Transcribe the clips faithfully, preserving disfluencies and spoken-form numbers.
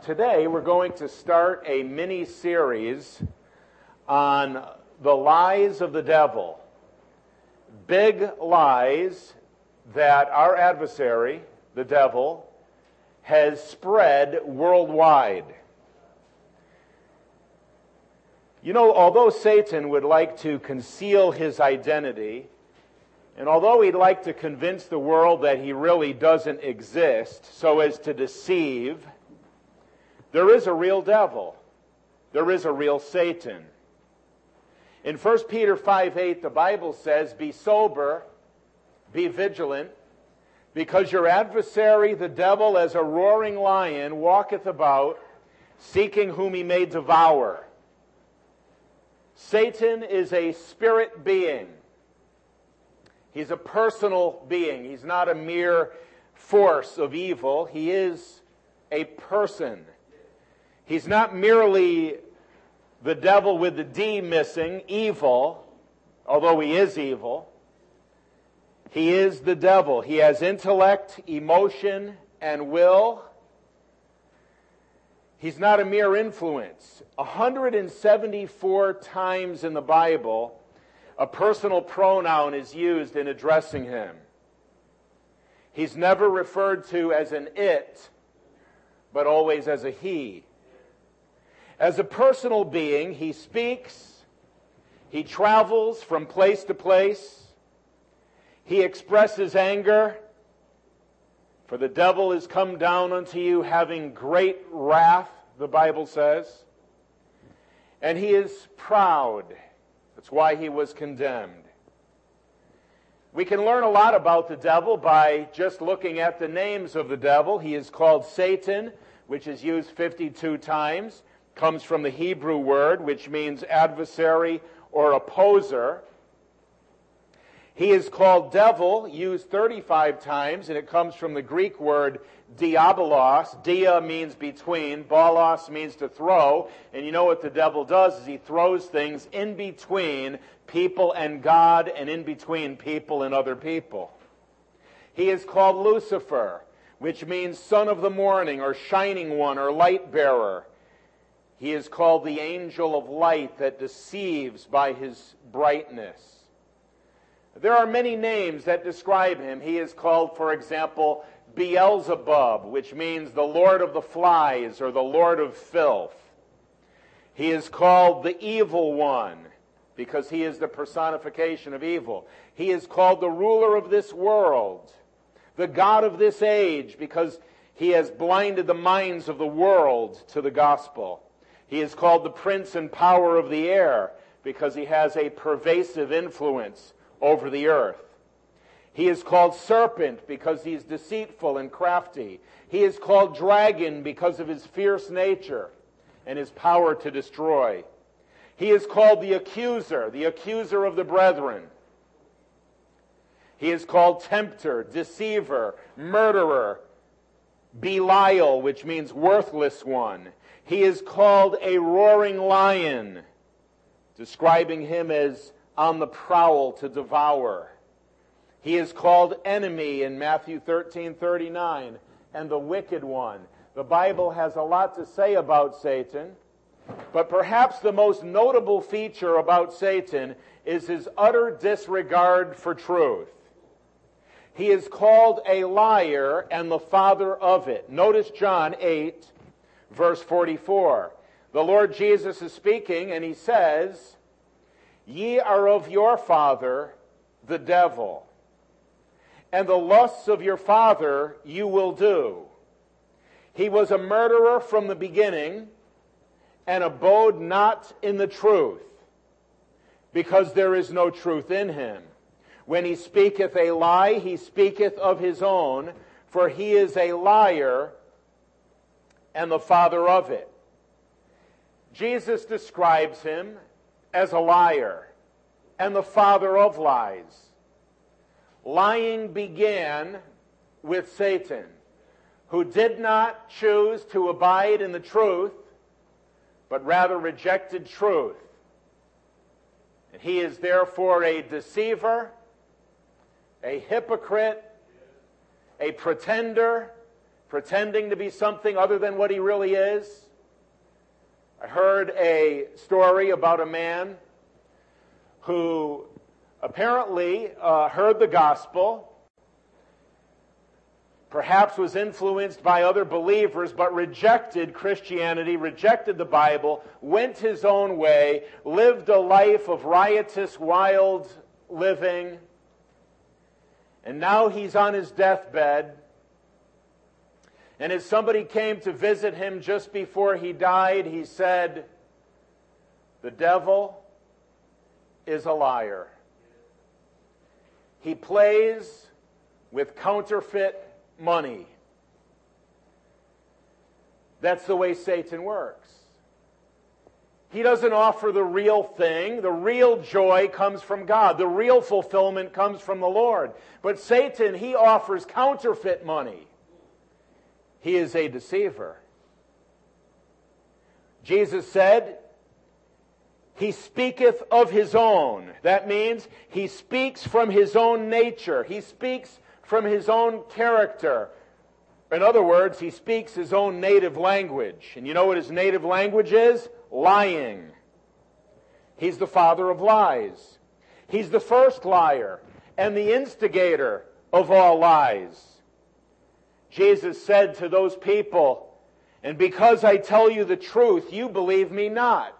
today we're going to start a mini-series on the lies of the devil. Big lies that our adversary, the devil, has spread worldwide. You know, although Satan would like to conceal his identity, and although he'd like to convince the world that he really doesn't exist so as to deceive, there is a real devil. There is a real Satan. In First Peter five eight, the Bible says, "Be sober, be vigilant, because your adversary, the devil, as a roaring lion, walketh about, seeking whom he may devour." Satan is a spirit being. He's a personal being. He's not a mere force of evil. He is a person. He's not merely the devil with the D missing, evil, although he is evil. He is the devil. He has intellect, emotion, and will. He's not a mere influence. one hundred seventy-four times in the Bible, a personal pronoun is used in addressing him. He's never referred to as an it, but always as a he. As a personal being, he speaks, he travels from place to place, he expresses anger, for the devil is come down unto you having great wrath, the Bible says, and he is proud. That's why he was condemned. We can learn a lot about the devil by just looking at the names of the devil. He is called Satan, which is used fifty-two times. Comes from the Hebrew word, which means adversary or opposer. He is called devil, used thirty-five times, and it comes from the Greek word diabolos. Dia means between, balos means to throw, and you know what the devil does is he throws things in between people and God and in between people and other people. He is called Lucifer, which means son of the morning or shining one or light bearer. He is called the angel of light that deceives by his brightness. There are many names that describe him. He is called, for example, Beelzebub, which means the Lord of the flies or the Lord of filth. He is called the Evil One because he is the personification of evil. He is called the ruler of this world, the God of this age, because he has blinded the minds of the world to the gospel. He is called the prince and power of the air because he has a pervasive influence over the earth. He is called serpent because he's deceitful and crafty. He is called dragon because of his fierce nature and his power to destroy. He is called the accuser, the accuser of the brethren. He is called tempter, deceiver, murderer, Belial, which means worthless one. He is called a roaring lion, describing him as on the prowl to devour. He is called enemy in Matthew thirteen thirty-nine, and the wicked one. The Bible has a lot to say about Satan, but perhaps the most notable feature about Satan is his utter disregard for truth. He is called a liar and the father of it. Notice John eight, verse forty-four. The Lord Jesus is speaking, and he says, "Ye are of your father, the devil, and the lusts of your father you will do. He was a murderer from the beginning, and abode not in the truth, because there is no truth in him. When he speaketh a lie, he speaketh of his own, for he is a liar and the father of it." Jesus describes him as a liar and the father of lies. Lying began with Satan, who did not choose to abide in the truth, but rather rejected truth. And he is therefore a deceiver, a hypocrite, a pretender, pretending to be something other than what he really is. I heard a story about a man who apparently uh, heard the gospel, perhaps was influenced by other believers, but rejected Christianity, rejected the Bible, went his own way, lived a life of riotous, wild living, and now he's on his deathbed. And as somebody came to visit him just before he died, he said, "The devil is a liar. He plays with counterfeit money." That's the way Satan works. He doesn't offer the real thing. The real joy comes from God. The real fulfillment comes from the Lord. But Satan, he offers counterfeit money. He is a deceiver. Jesus said, "He speaketh of his own." That means he speaks from his own nature. He speaks from his own character. In other words, he speaks his own native language. And you know what his native language is? Lying. He's the father of lies. He's the first liar and the instigator of all lies. Jesus said to those people, "And because I tell you the truth, you believe me not."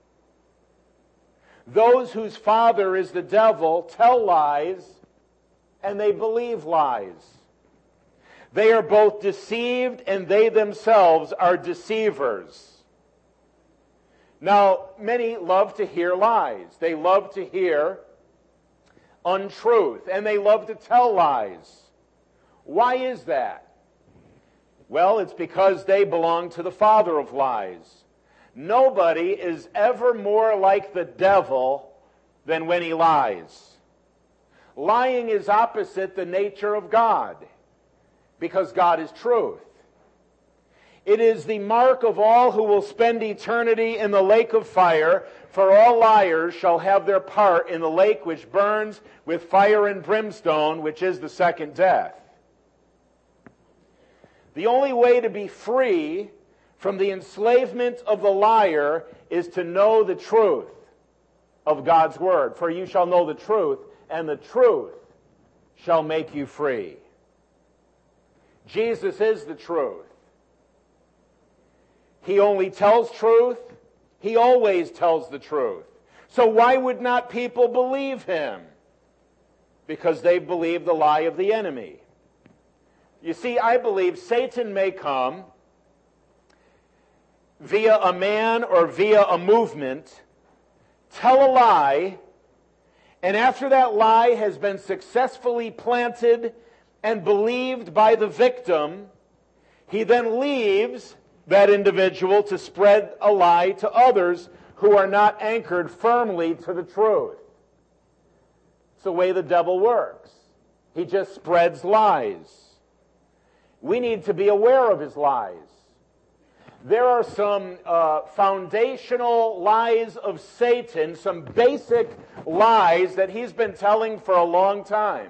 Those whose father is the devil tell lies, and they believe lies. They are both deceived, and they themselves are deceivers. Now, many love to hear lies. They love to hear untruth, and they love to tell lies. Why is that? Well, it's because they belong to the father of lies. Nobody is ever more like the devil than when he lies. Lying is opposite the nature of God, because God is truth. It is the mark of all who will spend eternity in the lake of fire, for all liars shall have their part in the lake which burns with fire and brimstone, which is the second death. The only way to be free from the enslavement of the liar is to know the truth of God's word. For you shall know the truth, and the truth shall make you free. Jesus is the truth. He only tells truth. He always tells the truth. So why would not people believe him? Because they believe the lie of the enemy. You see, I believe Satan may come via a man or via a movement, tell a lie, and after that lie has been successfully planted and believed by the victim, he then leaves that individual to spread a lie to others who are not anchored firmly to the truth. It's the way the devil works. He just spreads lies. We need to be aware of his lies. There are some uh, foundational lies of Satan, some basic lies that he's been telling for a long time.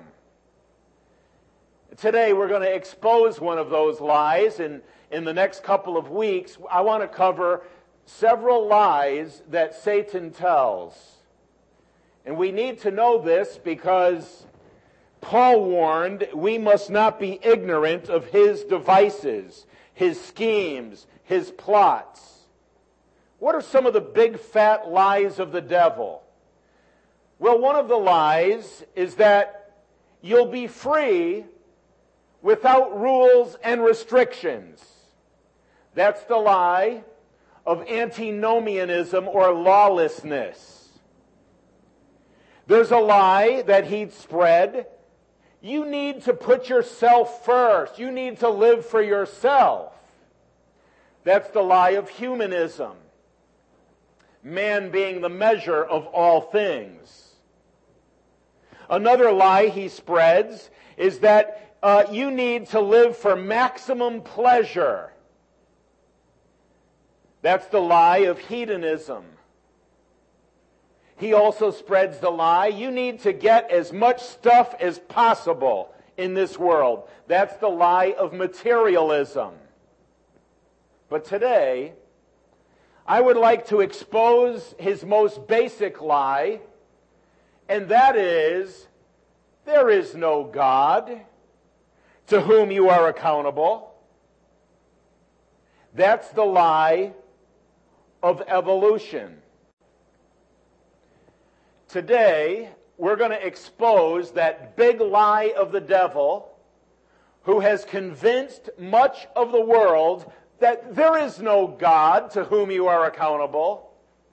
Today we're going to expose one of those lies, and in the next couple of weeks I want to cover several lies that Satan tells. And we need to know this because Paul warned we must not be ignorant of his devices, his schemes, his plots. What are some of the big fat lies of the devil? Well, one of the lies is that you'll be free without rules and restrictions. That's the lie of antinomianism or lawlessness. There's a lie that he'd spread. You need to put yourself first. You need to live for yourself. That's the lie of humanism. Man being the measure of all things. Another lie he spreads is that uh, you need to live for maximum pleasure. That's the lie of hedonism. He also spreads the lie, you need to get as much stuff as possible in this world. That's the lie of materialism. But today, I would like to expose his most basic lie, and that is, there is no God to whom you are accountable. That's the lie of evolution. Today, we're going to expose that big lie of the devil who has convinced much of the world that there is no God to whom you are accountable.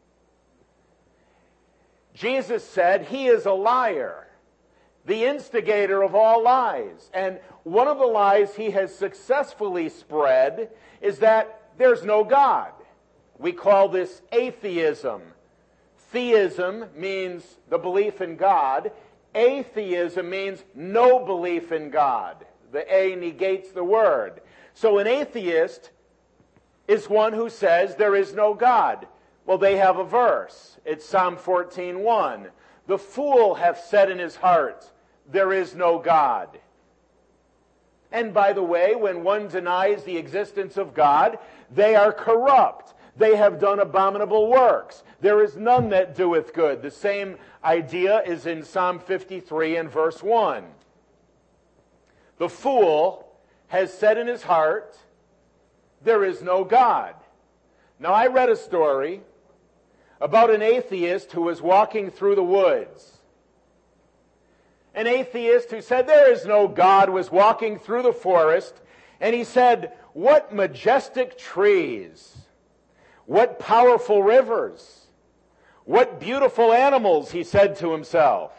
Jesus said he is a liar, the instigator of all lies. And one of the lies he has successfully spread is that there's no God. We call this atheism. Theism means the belief in God. Atheism means no belief in God. The A negates the word. So an atheist is one who says there is no God. Well, they have a verse. It's Psalm fourteen one. The fool hath said in his heart, there is no God. And by the way, when one denies the existence of God, they are corrupt. They have done abominable works. There is none that doeth good. The same idea is in Psalm fifty-three and verse one. The fool has said in his heart, there is no God. Now, I read a story about an atheist who was walking through the woods. An atheist who said there is no God was walking through the forest, and he said, what majestic trees, what powerful rivers, what beautiful animals, he said to himself.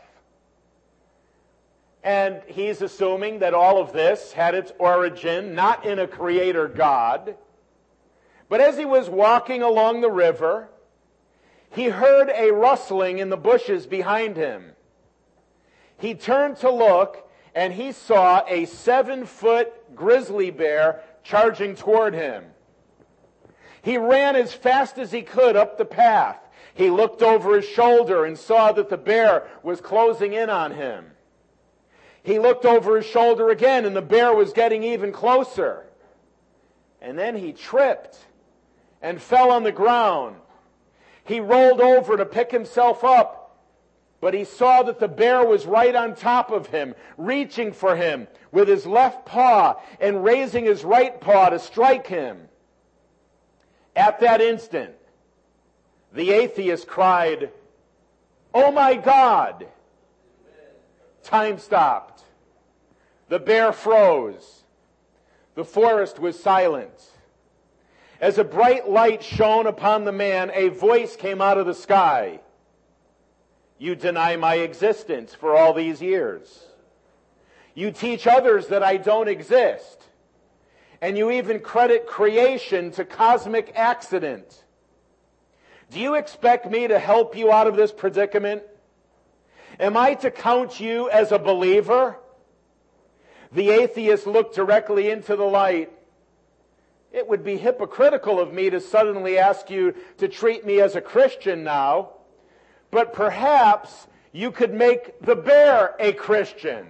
And he's assuming that all of this had its origin not in a creator God, but as he was walking along the river, he heard a rustling in the bushes behind him. He turned to look, and he saw a seven-foot grizzly bear charging toward him. He ran as fast as he could up the path. He looked over his shoulder and saw that the bear was closing in on him. He looked over his shoulder again, and the bear was getting even closer. And then he tripped and fell on the ground. He rolled over to pick himself up, but he saw that the bear was right on top of him, reaching for him with his left paw and raising his right paw to strike him. At that instant, the atheist cried, "Oh my God!" Time stopped. The bear froze. The forest was silent. As a bright light shone upon the man, a voice came out of the sky. You deny my existence for all these years. You teach others that I don't exist. And you even credit creation to cosmic accident. Do you expect me to help you out of this predicament? Am I to count you as a believer? The atheist looked directly into the light. It would be hypocritical of me to suddenly ask you to treat me as a Christian now, but perhaps you could make the bear a Christian.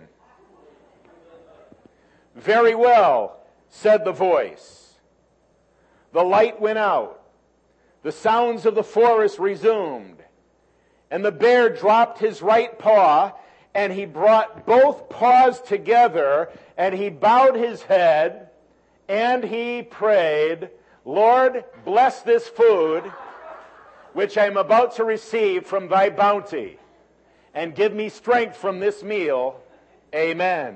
Very well, said the voice. The light went out. The sounds of the forest resumed. And the bear dropped his right paw, and he brought both paws together, and he bowed his head, and he prayed, Lord, bless this food, which I am about to receive from thy bounty, and give me strength from this meal. Amen.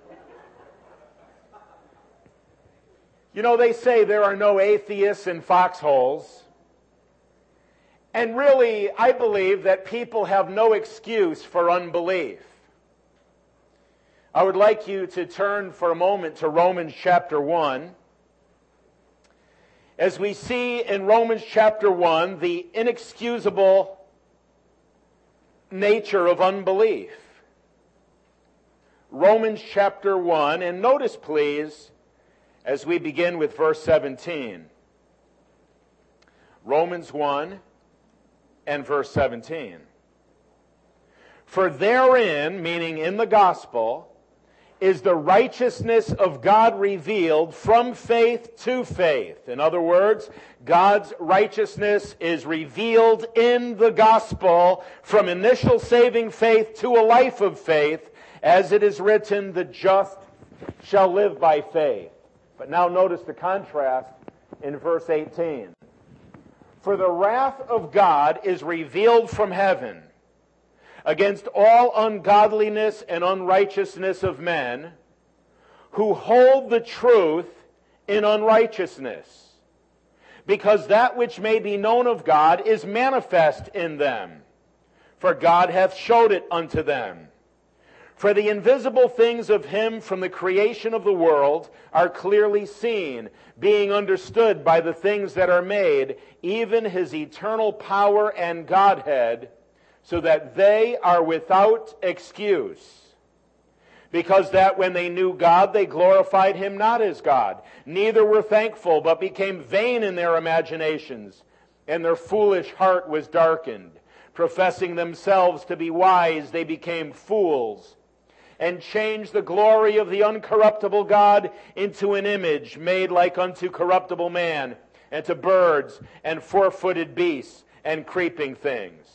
You know, they say there are no atheists in foxholes. And really, I believe that people have no excuse for unbelief. I would like you to turn for a moment to Romans chapter one. As we see in Romans chapter one, the inexcusable nature of unbelief. Romans chapter one, and notice please, as we begin with verse seventeen. Romans one and verse seventeen. For therein, meaning in the gospel, is the righteousness of God revealed from faith to faith. In other words, God's righteousness is revealed in the gospel from initial saving faith to a life of faith, as it is written, the just shall live by faith. But now notice the contrast in verse eighteen. For the wrath of God is revealed from heaven against all ungodliness and unrighteousness of men who hold the truth in unrighteousness, because that which may be known of God is manifest in them, for God hath showed it unto them. For the invisible things of him from the creation of the world are clearly seen, being understood by the things that are made, even his eternal power and Godhead, so that they are without excuse. Because that when they knew God, they glorified him not as God, neither were thankful, but became vain in their imaginations, and their foolish heart was darkened. Professing themselves to be wise, they became fools, and changed the glory of the uncorruptible God into an image made like unto corruptible man, and to birds, and four-footed beasts, and creeping things.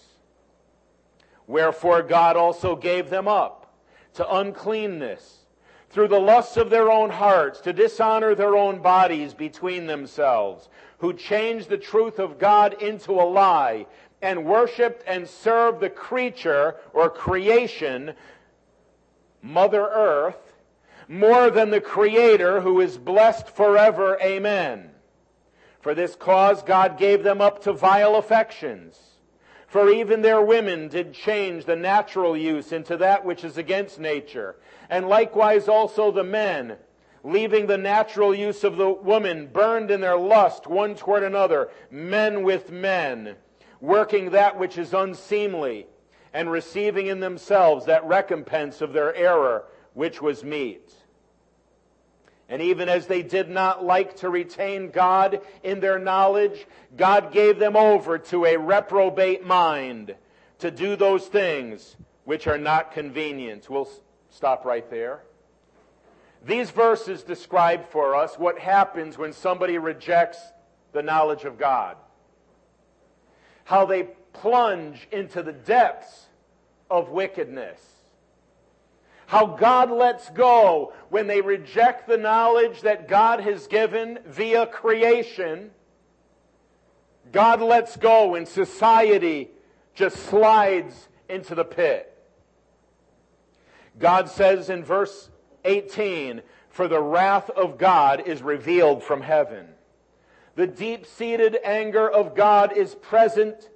Wherefore God also gave them up to uncleanness, through the lusts of their own hearts, to dishonor their own bodies between themselves, who changed the truth of God into a lie, and worshipped and served the creature, or creation, Mother Earth, more than the Creator, who is blessed forever. Amen. For this cause God gave them up to vile affections. For even their women did change the natural use into that which is against nature. And likewise also the men, leaving the natural use of the woman, burned in their lust one toward another, men with men, working that which is unseemly, and receiving in themselves that recompense of their error which was meet. And even as they did not like to retain God in their knowledge, God gave them over to a reprobate mind to do those things which are not convenient. We'll stop right there. These verses describe for us what happens when somebody rejects the knowledge of God. How they plunge into the depths of wickedness. How God lets go when they reject the knowledge that God has given via creation. God lets go and society just slides into the pit. God says in verse eighteen, for the wrath of God is revealed from heaven. The deep-seated anger of God is present,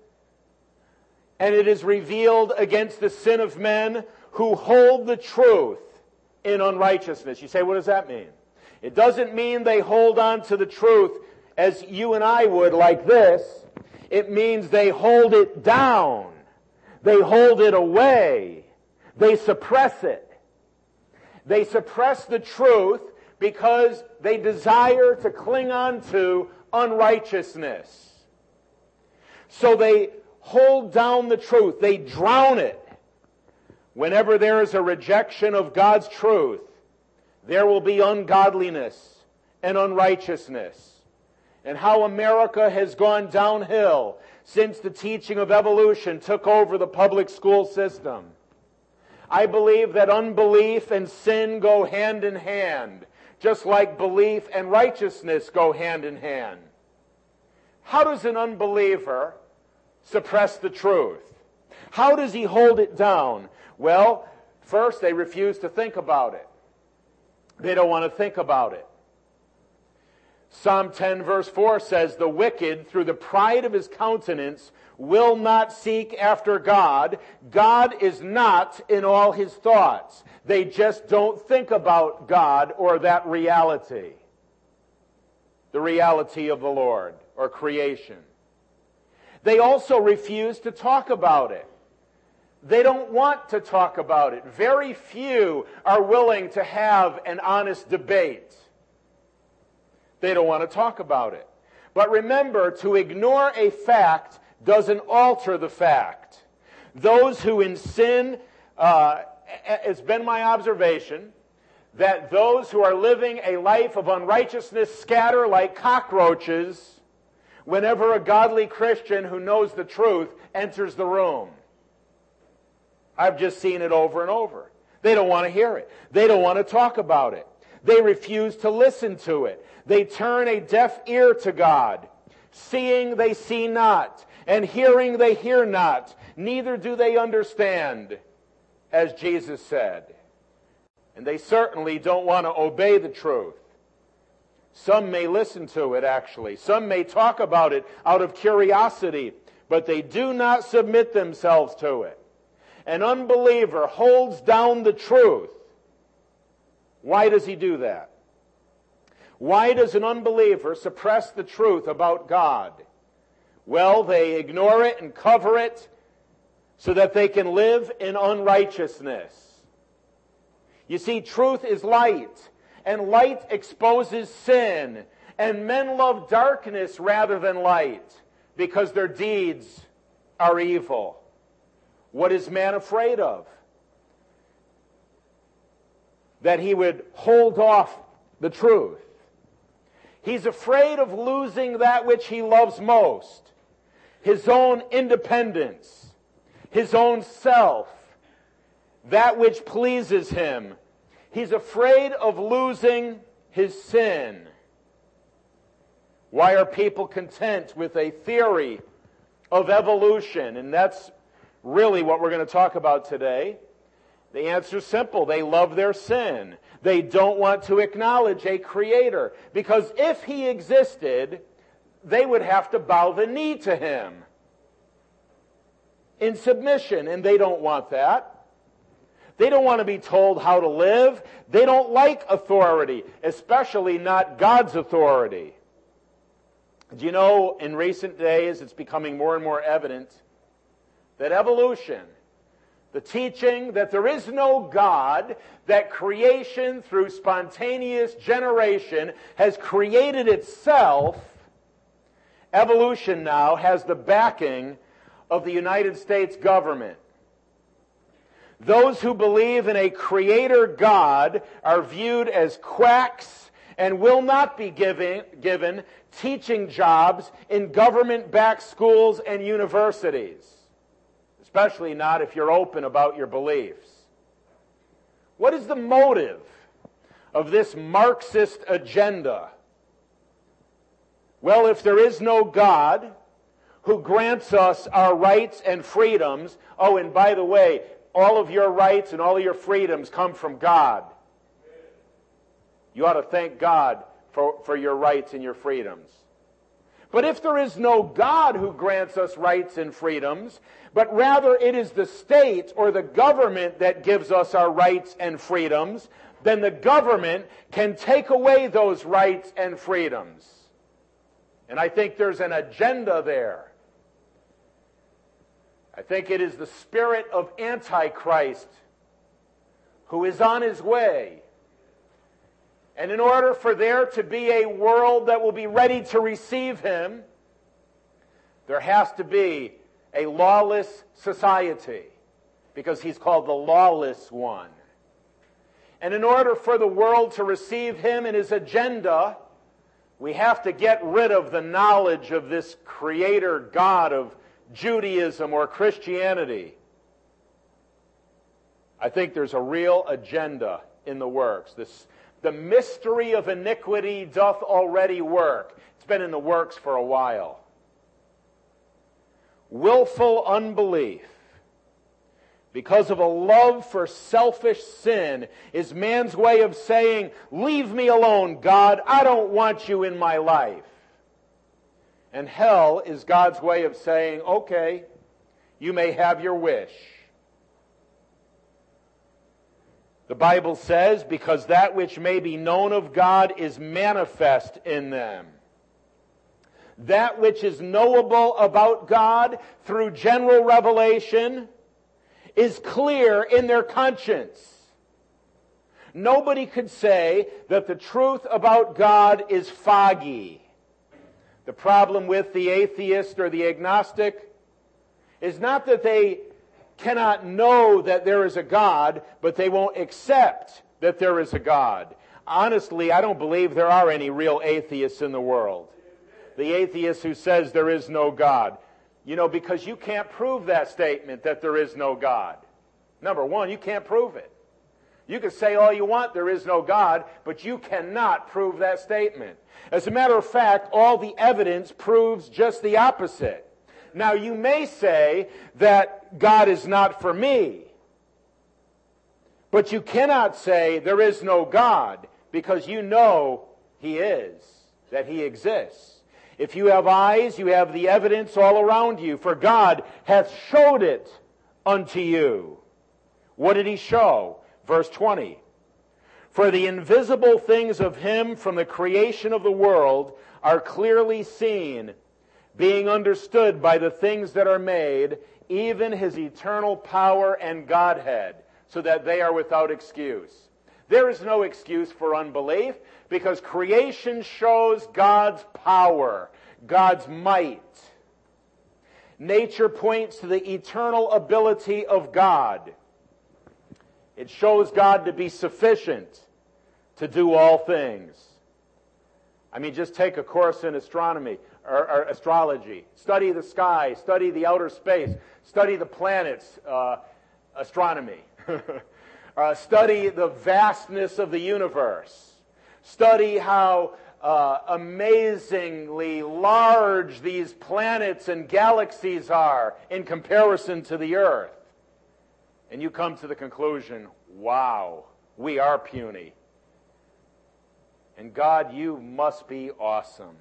and it is revealed against the sin of men who hold the truth in unrighteousness. You say, what does that mean? It doesn't mean they hold on to the truth as you and I would like this. It means they hold it down. They hold it away. They suppress it. They suppress the truth because they desire to cling on to unrighteousness. So they hold down the truth. They drown it. Whenever there is a rejection of God's truth, there will be ungodliness and unrighteousness. And how America has gone downhill since the teaching of evolution took over the public school system. I believe that unbelief and sin go hand in hand, just like belief and righteousness go hand in hand. How does an unbeliever suppress the truth? How does he hold it down? Well, first they refuse to think about it. They don't want to think about it. Psalm ten verse four says, the wicked, through the pride of his countenance, will not seek after God. God is not in all his thoughts. They just don't think about God or that reality. The reality of the Lord or creation. They also refuse to talk about it. They don't want to talk about it. Very few are willing to have an honest debate. They don't want to talk about it. But remember, to ignore a fact doesn't alter the fact. Those who in sin, uh, it's been my observation, that those who are living a life of unrighteousness scatter like cockroaches whenever a godly Christian who knows the truth enters the room. I've just seen it over and over. They don't want to hear it. They don't want to talk about it. They refuse to listen to it. They turn a deaf ear to God. Seeing they see not, and hearing they hear not, neither do they understand, as Jesus said. And they certainly don't want to obey the truth. Some may listen to it, actually. Some may talk about it out of curiosity, but they do not submit themselves to it. An unbeliever holds down the truth. Why does he do that? Why does an unbeliever suppress the truth about God? Well, they ignore it and cover it so that they can live in unrighteousness. You see, truth is light, and light exposes sin, and men love darkness rather than light because their deeds are evil. What is man afraid of? That he would hold off the truth. He's afraid of losing that which he loves most, his own independence, his own self, that which pleases him. He's afraid of losing his sin. Why are people content with a theory of evolution? And that's really what we're going to talk about today. The answer is simple. They love their sin. They don't want to acknowledge a creator. Because if he existed, they would have to bow the knee to him in submission. And they don't want that. They don't want to be told how to live. They don't like authority, especially not God's authority. Do you know, in recent days, it's becoming more and more evident that evolution, the teaching that there is no God, that creation through spontaneous generation has created itself, evolution now has the backing of the United States government. Those who believe in a creator God are viewed as quacks and will not be given, given teaching jobs in government-backed schools and universities. Especially not if you're open about your beliefs. What is the motive of this Marxist agenda? Well, if there is no God who grants us our rights and freedoms, oh, and by the way, all of your rights and all of your freedoms come from God. You ought to thank God for, for your rights and your freedoms. But if there is no God who grants us rights and freedoms, but rather it is the state or the government that gives us our rights and freedoms, then the government can take away those rights and freedoms. And I think there's an agenda there. I think it is the spirit of Antichrist who is on his way. And in order for there to be a world that will be ready to receive him, there has to be a lawless society, because he's called the lawless one. And in order for the world to receive him and his agenda, we have to get rid of the knowledge of this creator God of Judaism or Christianity. I think there's a real agenda in the works. This The mystery of iniquity doth already work. It's been in the works for a while. Willful unbelief, because of a love for selfish sin, is man's way of saying, leave me alone, God. I don't want you in my life. And hell is God's way of saying, okay, you may have your wish. The Bible says, because that which may be known of God is manifest in them. That which is knowable about God through general revelation is clear in their conscience. Nobody could say that the truth about God is foggy. The problem with the atheist or the agnostic is not that they cannot know that there is a God, but they won't accept that there is a God. Honestly, I don't believe there are any real atheists in the world. The atheist who says there is no God. You know, because you can't prove that statement that there is no God. Number one, you can't prove it. You can say all you want, there is no God, but you cannot prove that statement. As a matter of fact, all the evidence proves just the opposite. Now, you may say that God is not for me, but you cannot say there is no God, because you know He is, that He exists. If you have eyes, you have the evidence all around you, for God hath showed it unto you. What did He show? Verse twenty. For the invisible things of Him from the creation of the world are clearly seen, being understood by the things that are made, even His eternal power and Godhead, so that they are without excuse. There is no excuse for unbelief, because creation shows God's power, God's might. Nature points to the eternal ability of God. It shows God to be sufficient to do all things. I mean, just take a course in astronomy or, or astrology. Study the sky, study the outer space, study the planets, uh, astronomy. uh, study the vastness of the universe. Study how uh, amazingly large these planets and galaxies are in comparison to the earth. And you come to the conclusion, wow, we are puny. And God, you must be awesome.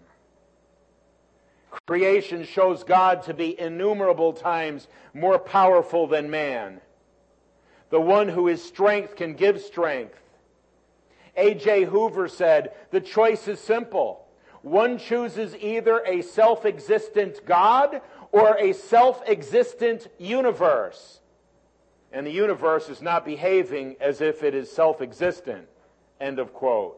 Creation shows God to be innumerable times more powerful than man. The one who is strength can give strength. A J Hoover said, the choice is simple. One chooses either a self-existent God or a self-existent universe. And the universe is not behaving as if it is self-existent. End of quote.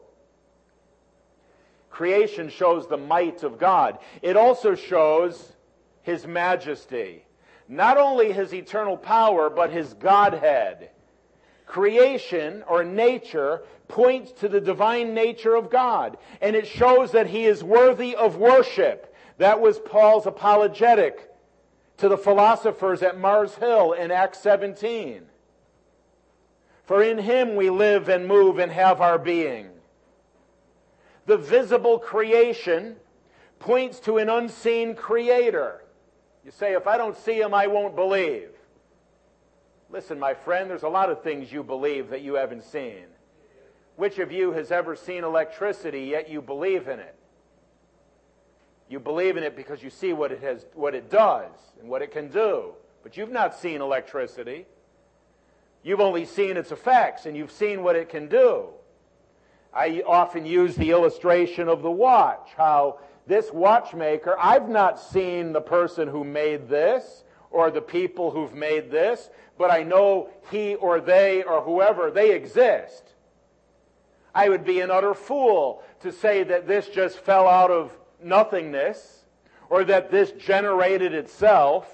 Creation shows the might of God. It also shows His majesty. Not only His eternal power, but His Godhead. Creation, or nature, points to the divine nature of God. And it shows that He is worthy of worship. That was Paul's apologetic to the philosophers at Mars Hill in Acts seventeen. For in Him we live and move and have our being. The visible creation points to an unseen Creator. You say, if I don't see Him, I won't believe. Listen, my friend, there's a lot of things you believe that you haven't seen. Which of you has ever seen electricity, yet you believe in it? You believe in it because you see what it has, what it does and what it can do. But you've not seen electricity. You've only seen its effects, and you've seen what it can do. I often use the illustration of the watch, how this watchmaker, I've not seen the person who made this or the people who've made this, but I know he or they or whoever, they exist. I would be an utter fool to say that this just fell out of nothingness or that this generated itself.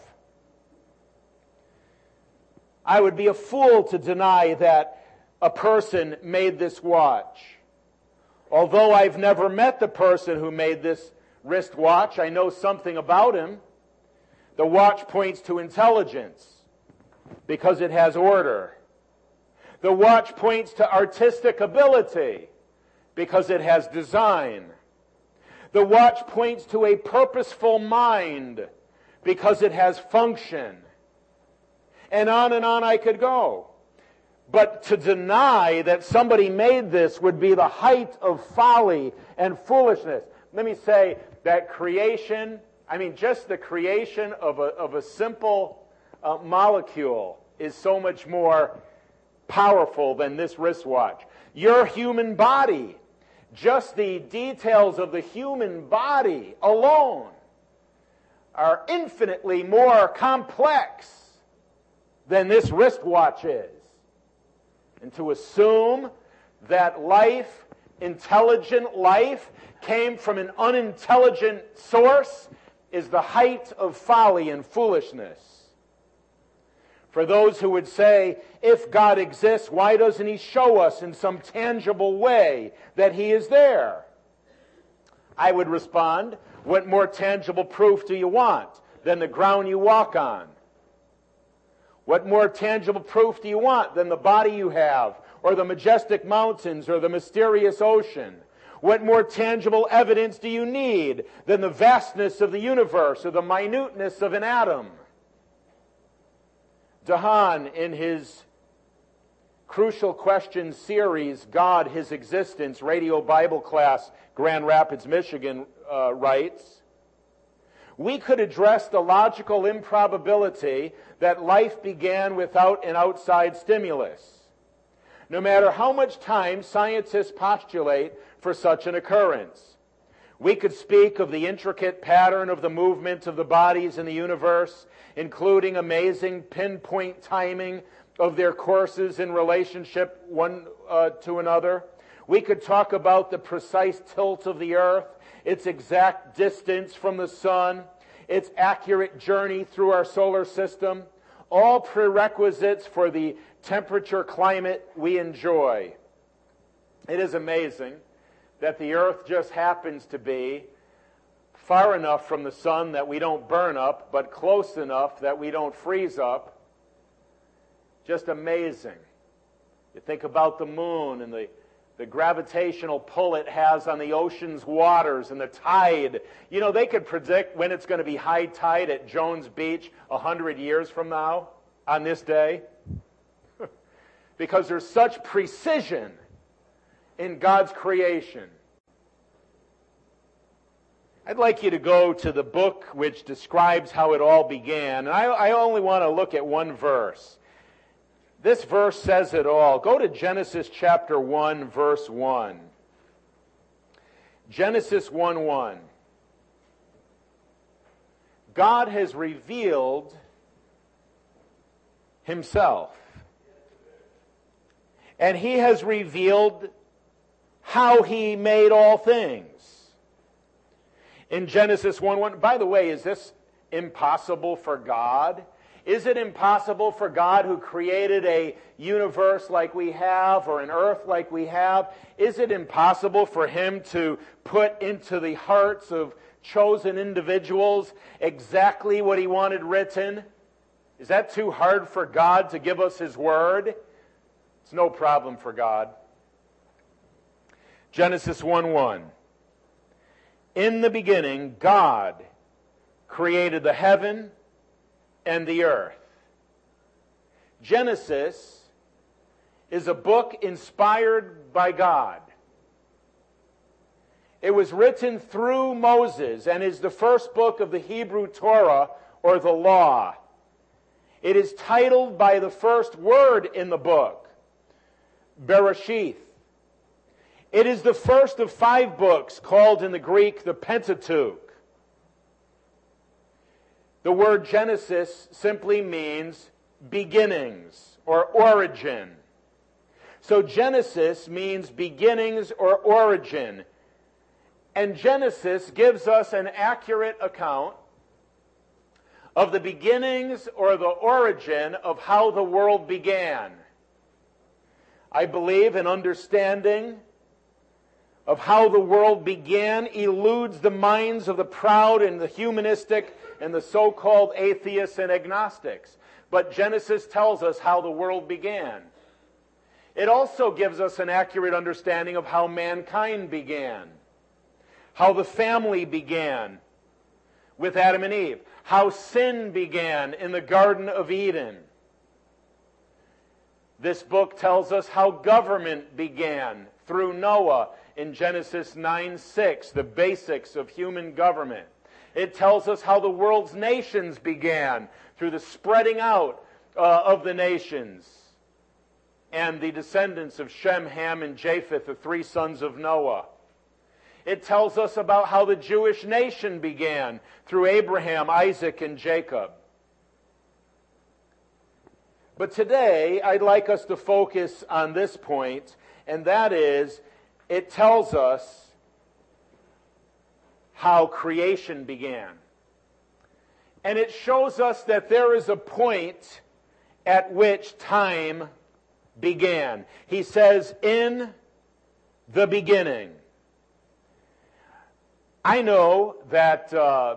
I would be a fool to deny that a person made this watch. Although I've never met the person who made this wristwatch, I know something about him. The watch points to intelligence because it has order. The watch points to artistic ability because it has design. The watch points to a purposeful mind because it has function. And on and on I could go. But to deny that somebody made this would be the height of folly and foolishness. Let me say that creation, I mean just the creation of a, of a simple uh, molecule is so much more powerful than this wristwatch. Your human body, just the details of the human body alone are infinitely more complex than this wristwatch is. And to assume that life, intelligent life, came from an unintelligent source is the height of folly and foolishness. For those who would say, if God exists, why doesn't He show us in some tangible way that He is there? I would respond, what more tangible proof do you want than the ground you walk on? What more tangible proof do you want than the body you have, or the majestic mountains, or the mysterious ocean? What more tangible evidence do you need than the vastness of the universe, or the minuteness of an atom? DeHaan, in his Crucial Questions series, God, His Existence, Radio Bible Class, Grand Rapids, Michigan, uh, writes, we could address the logical improbability that life began without an outside stimulus, no matter how much time scientists postulate for such an occurrence. We could speak of the intricate pattern of the movement of the bodies in the universe, including amazing pinpoint timing of their courses in relationship one uh, to another. We could talk about the precise tilt of the earth, its exact distance from the sun, its accurate journey through our solar system, all prerequisites for the temperature climate we enjoy. It is amazing that the earth just happens to be far enough from the sun that we don't burn up, but close enough that we don't freeze up. Just amazing. You think about the moon and the, the gravitational pull it has on the ocean's waters and the tide. You know, they could predict when it's going to be high tide at Jones Beach a hundred years from now on this day. Because there's such precision in God's creation. I'd like you to go to the book which describes how it all began. And I, I only want to look at one verse. This verse says it all. Go to Genesis chapter one, verse one. Genesis one one. God has revealed Himself. And He has revealed how He made all things. In Genesis one one, by the way, is this impossible for God? Is it impossible for God, who created a universe like we have, or an earth like we have, is it impossible for Him to put into the hearts of chosen individuals exactly what He wanted written? Is that too hard for God to give us His Word? It's no problem for God. Genesis one one. In the beginning, God created the heaven and the earth. Genesis is a book inspired by God. It was written through Moses and is the first book of the Hebrew Torah, or the Law. It is titled by the first word in the book, Bereshith. It is the first of five books called in the Greek the Pentateuch. The word Genesis simply means beginnings or origin. So Genesis means beginnings or origin. And Genesis gives us an accurate account of the beginnings or the origin of how the world began. I believe an understanding of how the world began eludes the minds of the proud and the humanistic and the so-called atheists and agnostics. But Genesis tells us how the world began. It also gives us an accurate understanding of how mankind began, how the family began with Adam and Eve, how sin began in the Garden of Eden. This book tells us how government began through Noah in Genesis nine six, the basics of human government. It tells us how the world's nations began through the spreading out uh, of the nations and the descendants of Shem, Ham, and Japheth, the three sons of Noah. It tells us about how the Jewish nation began through Abraham, Isaac, and Jacob. But today, I'd like us to focus on this point, and that is, it tells us how creation began. And it shows us that there is a point at which time began. He says, in the beginning. I know that uh,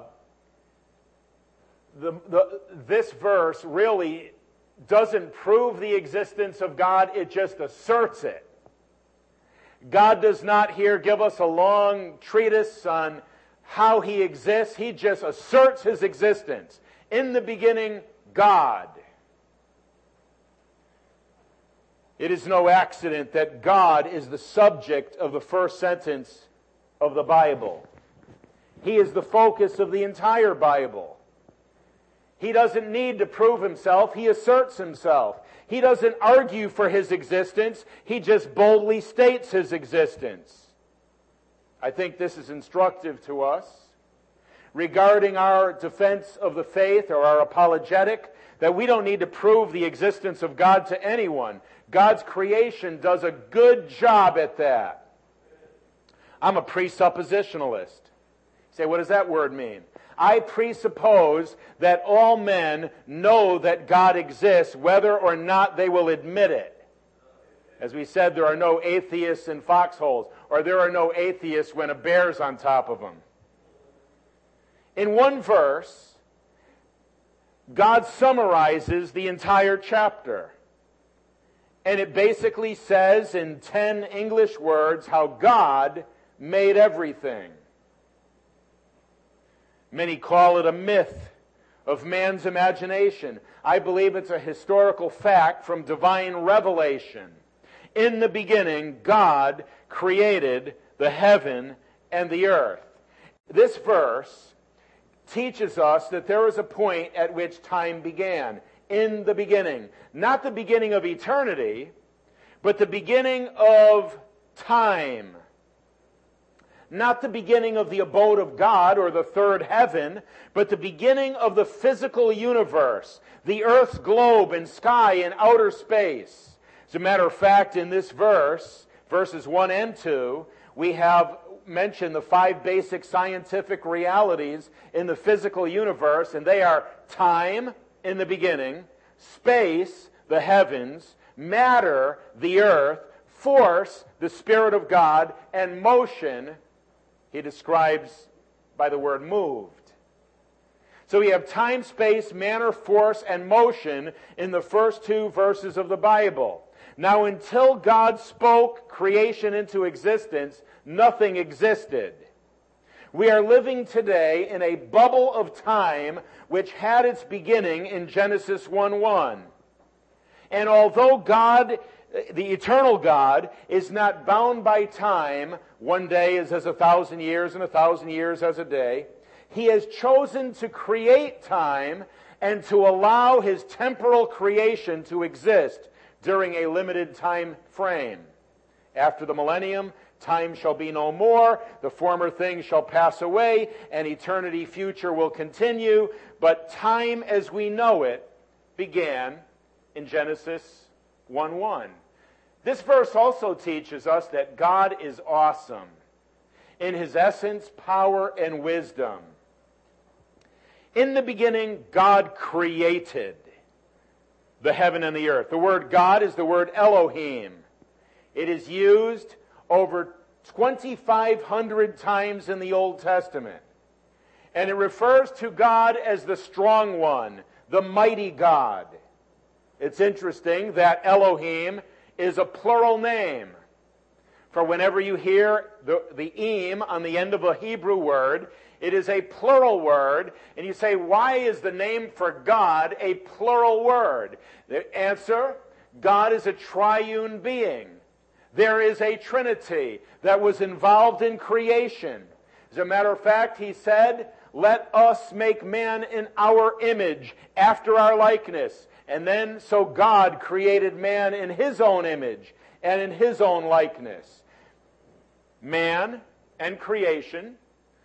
the, the, this verse really doesn't prove the existence of God, it just asserts it. God does not here give us a long treatise on how He exists. He just asserts His existence. In the beginning, God. It is no accident that God is the subject of the first sentence of the Bible. He is the focus of the entire Bible. He doesn't need to prove Himself. He asserts Himself. He doesn't argue for His existence. He just boldly states His existence. I think this is instructive to us regarding our defense of the faith or our apologetic, that we don't need to prove the existence of God to anyone. God's creation does a good job at that. I'm a presuppositionalist. You say, what does that word mean? I presuppose that all men know that God exists, whether or not they will admit it. As we said, there are no atheists in foxholes, or there are no atheists when a bear's on top of them. In one verse, God summarizes the entire chapter. And it basically says in ten English words how God made everything. Many call it a myth of man's imagination. I believe it's a historical fact from divine revelation. In the beginning, God created the heaven and the earth. This verse teaches us that there is a point at which time began. In the beginning. Not the beginning of eternity, but the beginning of time. Not the beginning of the abode of God or the third heaven, but the beginning of the physical universe, the earth's globe and sky and outer space. As a matter of fact, in this verse, verses one and two, we have mentioned the five basic scientific realities in the physical universe, and they are time in the beginning, space, the heavens, matter, the earth, force, the Spirit of God, and motion, he describes by the word moved. So we have time, space, manner, force, and motion in the first two verses of the Bible. Now, until God spoke creation into existence, nothing existed. We are living today in a bubble of time which had its beginning in Genesis one one. And although God, the eternal God, is not bound by time, one day is as a thousand years and a thousand years as a day, He has chosen to create time and to allow His temporal creation to exist during a limited time frame. After the millennium, time shall be no more, the former things shall pass away, and eternity future will continue. But time as we know it began in Genesis one one. This verse also teaches us that God is awesome in His essence, power, and wisdom. In the beginning, God created the heaven and the earth. The word God is the word Elohim. It is used over twenty-five hundred times in the Old Testament. And it refers to God as the strong one, the mighty God. It's interesting that Elohim is a plural name. For whenever you hear the, the im on the end of a Hebrew word, it is a plural word. And you say, why is the name for God a plural word? The answer, God is a triune being. There is a Trinity that was involved in creation. As a matter of fact, He said, let us make man in our image, after our likeness. And then, so God created man in His own image and in His own likeness. Man and creation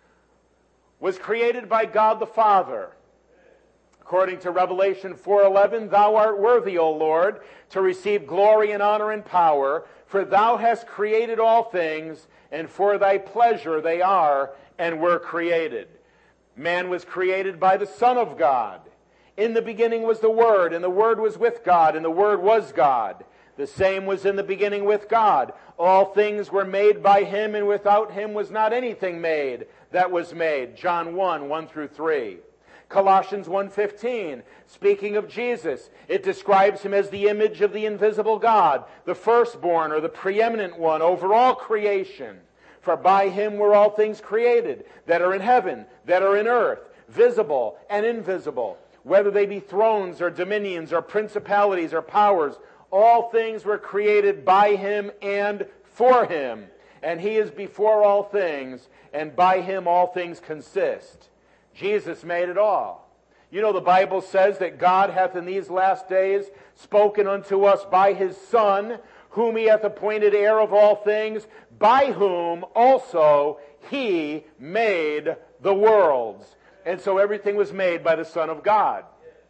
was created by God the Father. According to Revelation four eleven, Thou art worthy, O Lord, to receive glory and honor and power, for Thou hast created all things, and for Thy pleasure they are and were created. Man was created by the Son of God. In the beginning was the Word, and the Word was with God, and the Word was God. The same was in the beginning with God. All things were made by Him, and without Him was not anything made that was made. John one, one through three. Colossians one fifteen, speaking of Jesus, it describes Him as the image of the invisible God, the firstborn or the preeminent one over all creation. For by Him were all things created, that are in heaven, that are in earth, visible and invisible, whether they be thrones or dominions or principalities or powers. All things were created by Him and for Him. And He is before all things, and by Him all things consist. Jesus made it all. You know, the Bible says that God hath in these last days spoken unto us by His Son, whom He hath appointed heir of all things, by whom also He made the worlds. And so everything was made by the Son of God.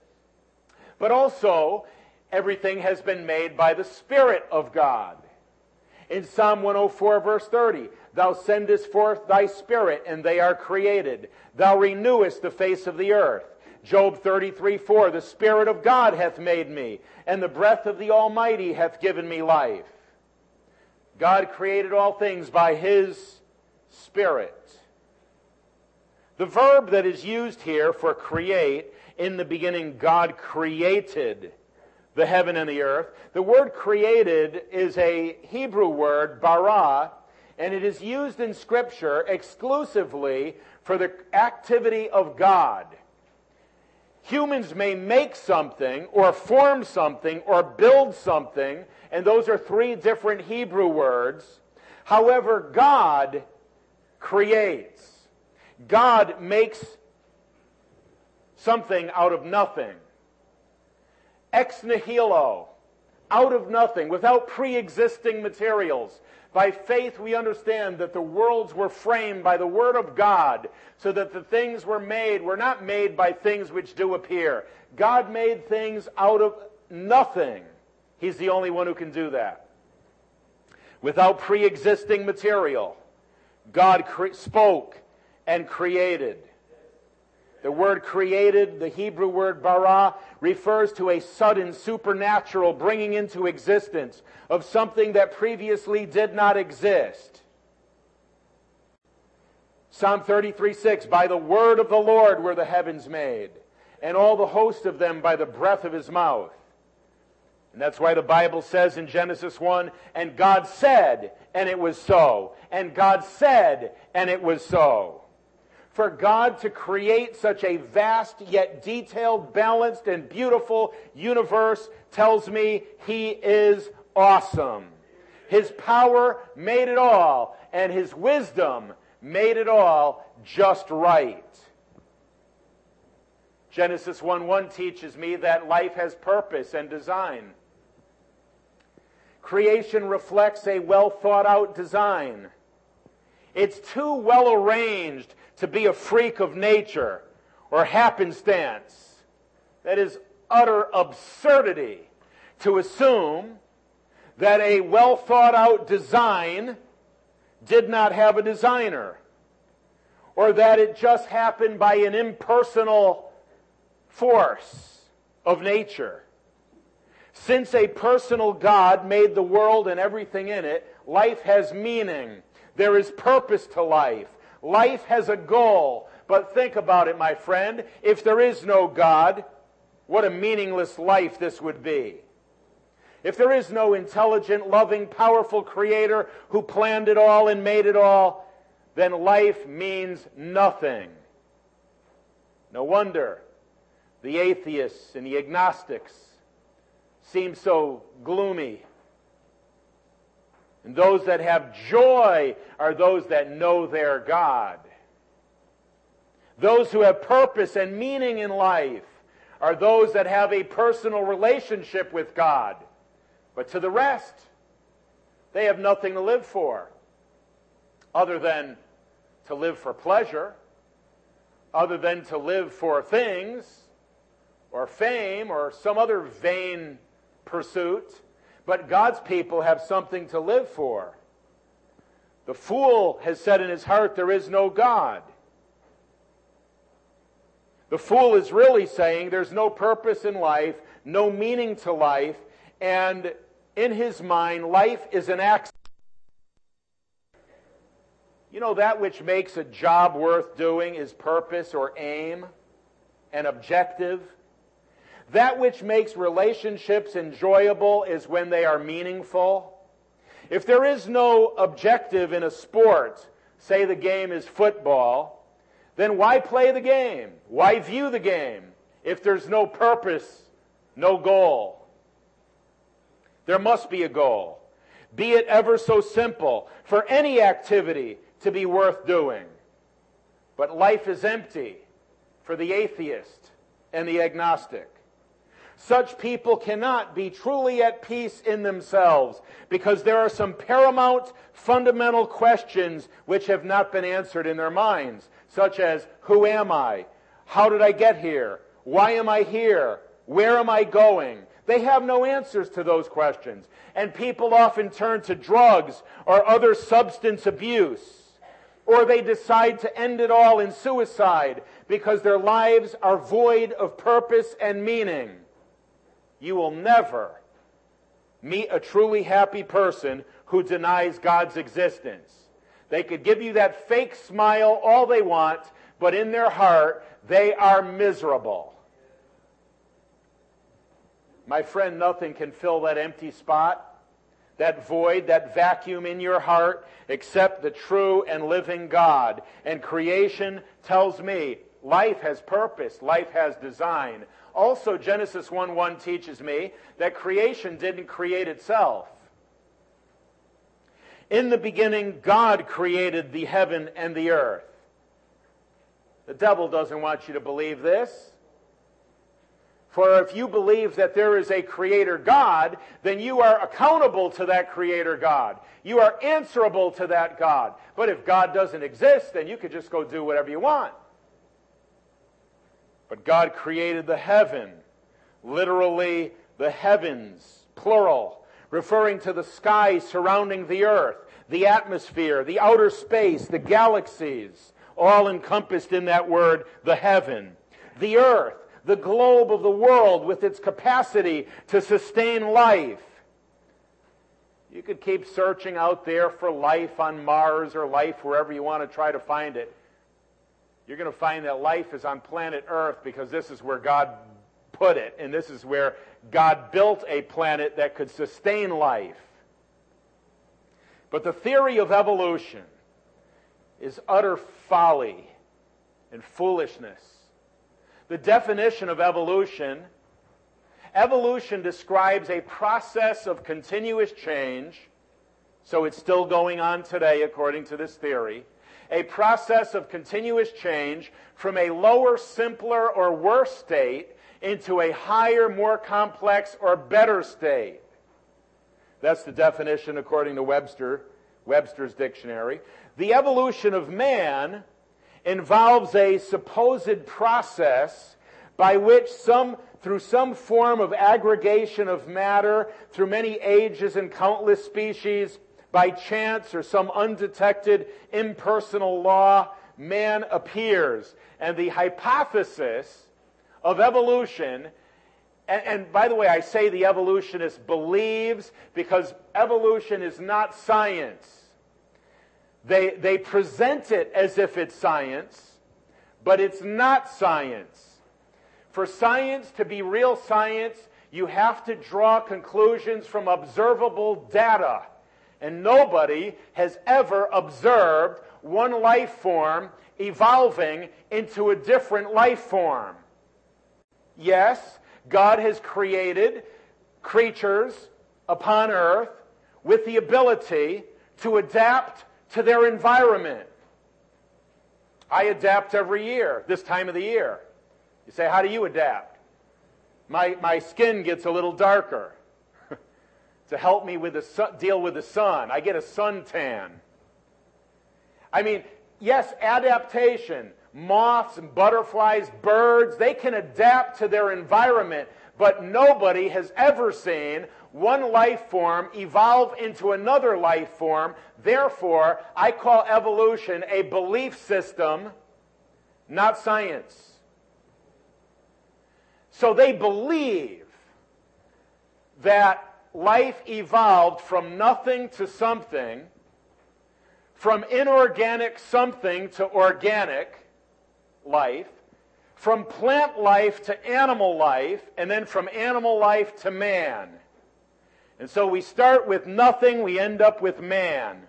But also, everything has been made by the Spirit of God. In Psalm one oh four, verse thirty, Thou sendest forth Thy Spirit, and they are created. Thou renewest the face of the earth. Job thirty-three, four, The Spirit of God hath made me, and the breath of the Almighty hath given me life. God created all things by His Spirit. The verb that is used here for create, in the beginning God created the heaven and the earth. The word created is a Hebrew word, bara, and it is used in Scripture exclusively for the activity of God. Humans may make something, or form something, or build something, and those are three different Hebrew words. However, God creates. God makes something out of nothing. Ex nihilo, out of nothing, without pre-existing materials. By faith we understand that the worlds were framed by the Word of God, so that the things were made were not made by things which do appear. God made things out of nothing. He's the only one who can do that. Without pre-existing material, God cre- spoke and created. The word created, the Hebrew word bara, refers to a sudden supernatural bringing into existence of something that previously did not exist. Psalm thirty-three, six, By the word of the Lord were the heavens made, and all the host of them by the breath of His mouth. And that's why the Bible says in Genesis one, And God said, and it was so. And God said, and it was so. For God to create such a vast yet detailed, balanced, and beautiful universe tells me He is awesome. His power made it all, and His wisdom made it all just right. Genesis one one teaches me that life has purpose and design. Creation reflects a well thought out design. It's too well arranged to be a freak of nature or happenstance. That is utter absurdity to assume that a well thought out design did not have a designer, or that it just happened by an impersonal force of nature. Since a personal God made the world and everything in it, life has meaning. There is purpose to life. Life has a goal. But think about it, my friend. If there is no God, what a meaningless life this would be. If there is no intelligent, loving, powerful Creator who planned it all and made it all, then life means nothing. No wonder the atheists and the agnostics seem so gloomy. And those that have joy are those that know their God. Those who have purpose and meaning in life are those that have a personal relationship with God. But to the rest, they have nothing to live for other than to live for pleasure, other than to live for things or fame or some other vain pursuit. But God's people have something to live for. The fool has said in his heart, there is no God. The fool is really saying there's no purpose in life, no meaning to life, and in his mind, life is an accident. You know, that which makes a job worth doing is purpose or aim and objective. That which makes relationships enjoyable is when they are meaningful. If there is no objective in a sport, say the game is football, then why play the game? Why view the game if there's no purpose, no goal? There must be a goal, be it ever so simple, for any activity to be worth doing. But life is empty for the atheist and the agnostic. Such people cannot be truly at peace in themselves because there are some paramount fundamental questions which have not been answered in their minds, such as, who am I? How did I get here? Why am I here? Where am I going? They have no answers to those questions. And people often turn to drugs or other substance abuse, or they decide to end it all in suicide because their lives are void of purpose and meaning. You will never meet a truly happy person who denies God's existence. They could give you that fake smile all they want, but in their heart, they are miserable. My friend, nothing can fill that empty spot, that void, that vacuum in your heart, except the true and living God. And creation tells me life has purpose, life has design. Also, Genesis one one teaches me that creation didn't create itself. In the beginning, God created the heaven and the earth. The devil doesn't want you to believe this. For if you believe that there is a creator God, then you are accountable to that creator God. You are answerable to that God. But if God doesn't exist, then you could just go do whatever you want. But God created the heaven, literally the heavens, plural, referring to the sky surrounding the earth, the atmosphere, the outer space, the galaxies, all encompassed in that word, the heaven. The earth, the globe of the world with its capacity to sustain life. You could keep searching out there for life on Mars or life wherever you want to try to find it. You're going to find that life is on planet Earth because this is where God put it, and this is where God built a planet that could sustain life. But the theory of evolution is utter folly and foolishness. The definition of evolution, evolution describes a process of continuous change, so it's still going on today according to this theory, a process of continuous change from a lower, simpler, or worse state into a higher, more complex, or better state. That's the definition according to Webster, Webster's dictionary. The evolution of man involves a supposed process by which some, through some form of aggregation of matter, through many ages and countless species, by chance or some undetected impersonal law, man appears. And the hypothesis of evolution, and, and by the way, I say the evolutionist believes because evolution is not science. They, they present it as if it's science, but it's not science. For science to be real science, you have to draw conclusions from observable data. And nobody has ever observed one life form evolving into a different life form. Yes, God has created creatures upon earth with the ability to adapt to their environment. I adapt every year, this time of the year. You say, how do you adapt? My, my skin gets a little darker to help me with the sun, deal with the sun. I get a suntan. I mean, yes, adaptation. Moths and butterflies, birds, they can adapt to their environment, but nobody has ever seen one life form evolve into another life form. Therefore, I call evolution a belief system, not science. So they believe that life evolved from nothing to something, from inorganic something to organic life, from plant life to animal life, and then from animal life to man. And so we start with nothing, we end up with man.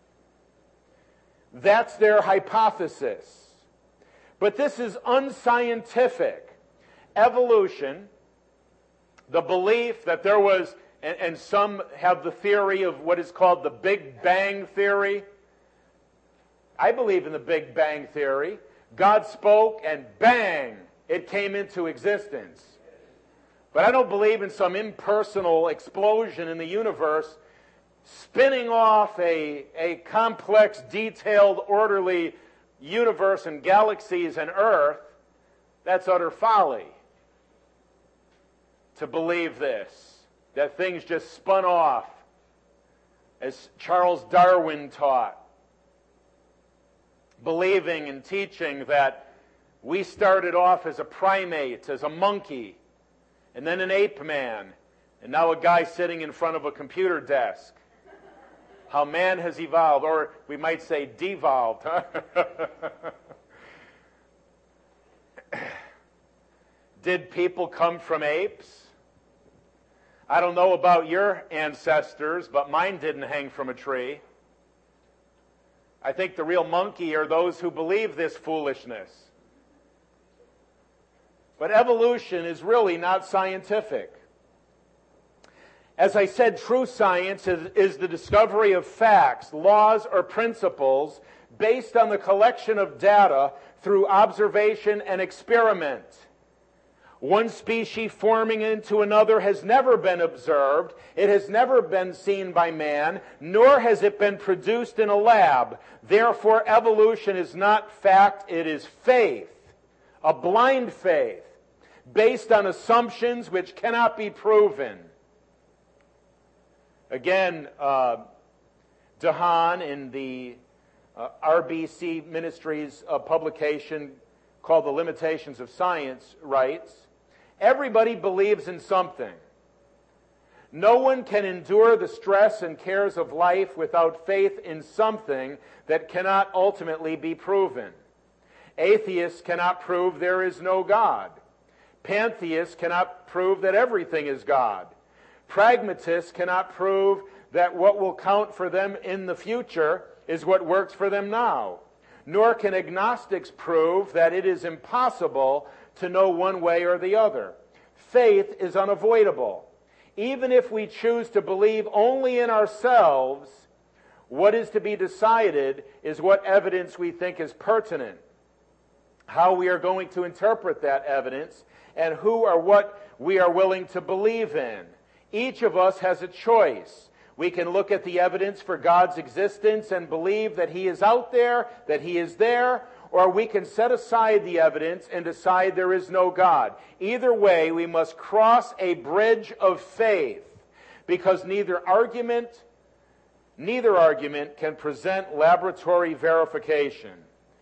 That's their hypothesis. But this is unscientific. Evolution, the belief that there was, and, and some have the theory of what is called the Big Bang Theory. I believe in the Big Bang Theory. God spoke and bang, it came into existence. But I don't believe in some impersonal explosion in the universe spinning off a, a complex, detailed, orderly universe and galaxies and Earth. That's utter folly to believe this, that things just spun off, as Charles Darwin taught, believing and teaching that we started off as a primate, as a monkey, and then an ape man, and now a guy sitting in front of a computer desk. How man has evolved, or we might say devolved. Huh? Did people come from apes? I don't know about your ancestors, but mine didn't hang from a tree. I think the real monkey are those who believe this foolishness. But evolution is really not scientific. As I said, true science is, is the discovery of facts, laws, or principles based on the collection of data through observation and experiment. One species forming into another has never been observed. It has never been seen by man, nor has it been produced in a lab. Therefore, evolution is not fact, it is faith, a blind faith, based on assumptions which cannot be proven. Again, uh, DeHaan in the uh, R B C Ministries uh, publication called The Limitations of Science writes, everybody believes in something. No one can endure the stress and cares of life without faith in something that cannot ultimately be proven. Atheists cannot prove there is no God. Pantheists cannot prove that everything is God. Pragmatists cannot prove that what will count for them in the future is what works for them now. Nor can agnostics prove that it is impossible to know one way or the other. Faith is unavoidable. Even if we choose to believe only in ourselves, what is to be decided is what evidence we think is pertinent, how we are going to interpret that evidence, and who or what we are willing to believe in. Each of us has a choice. We can look at the evidence for God's existence and believe that He is out there, that He is there, or we can set aside the evidence and decide there is no God. Either way, we must cross a bridge of faith, because neither argument, neither argument can present laboratory verification.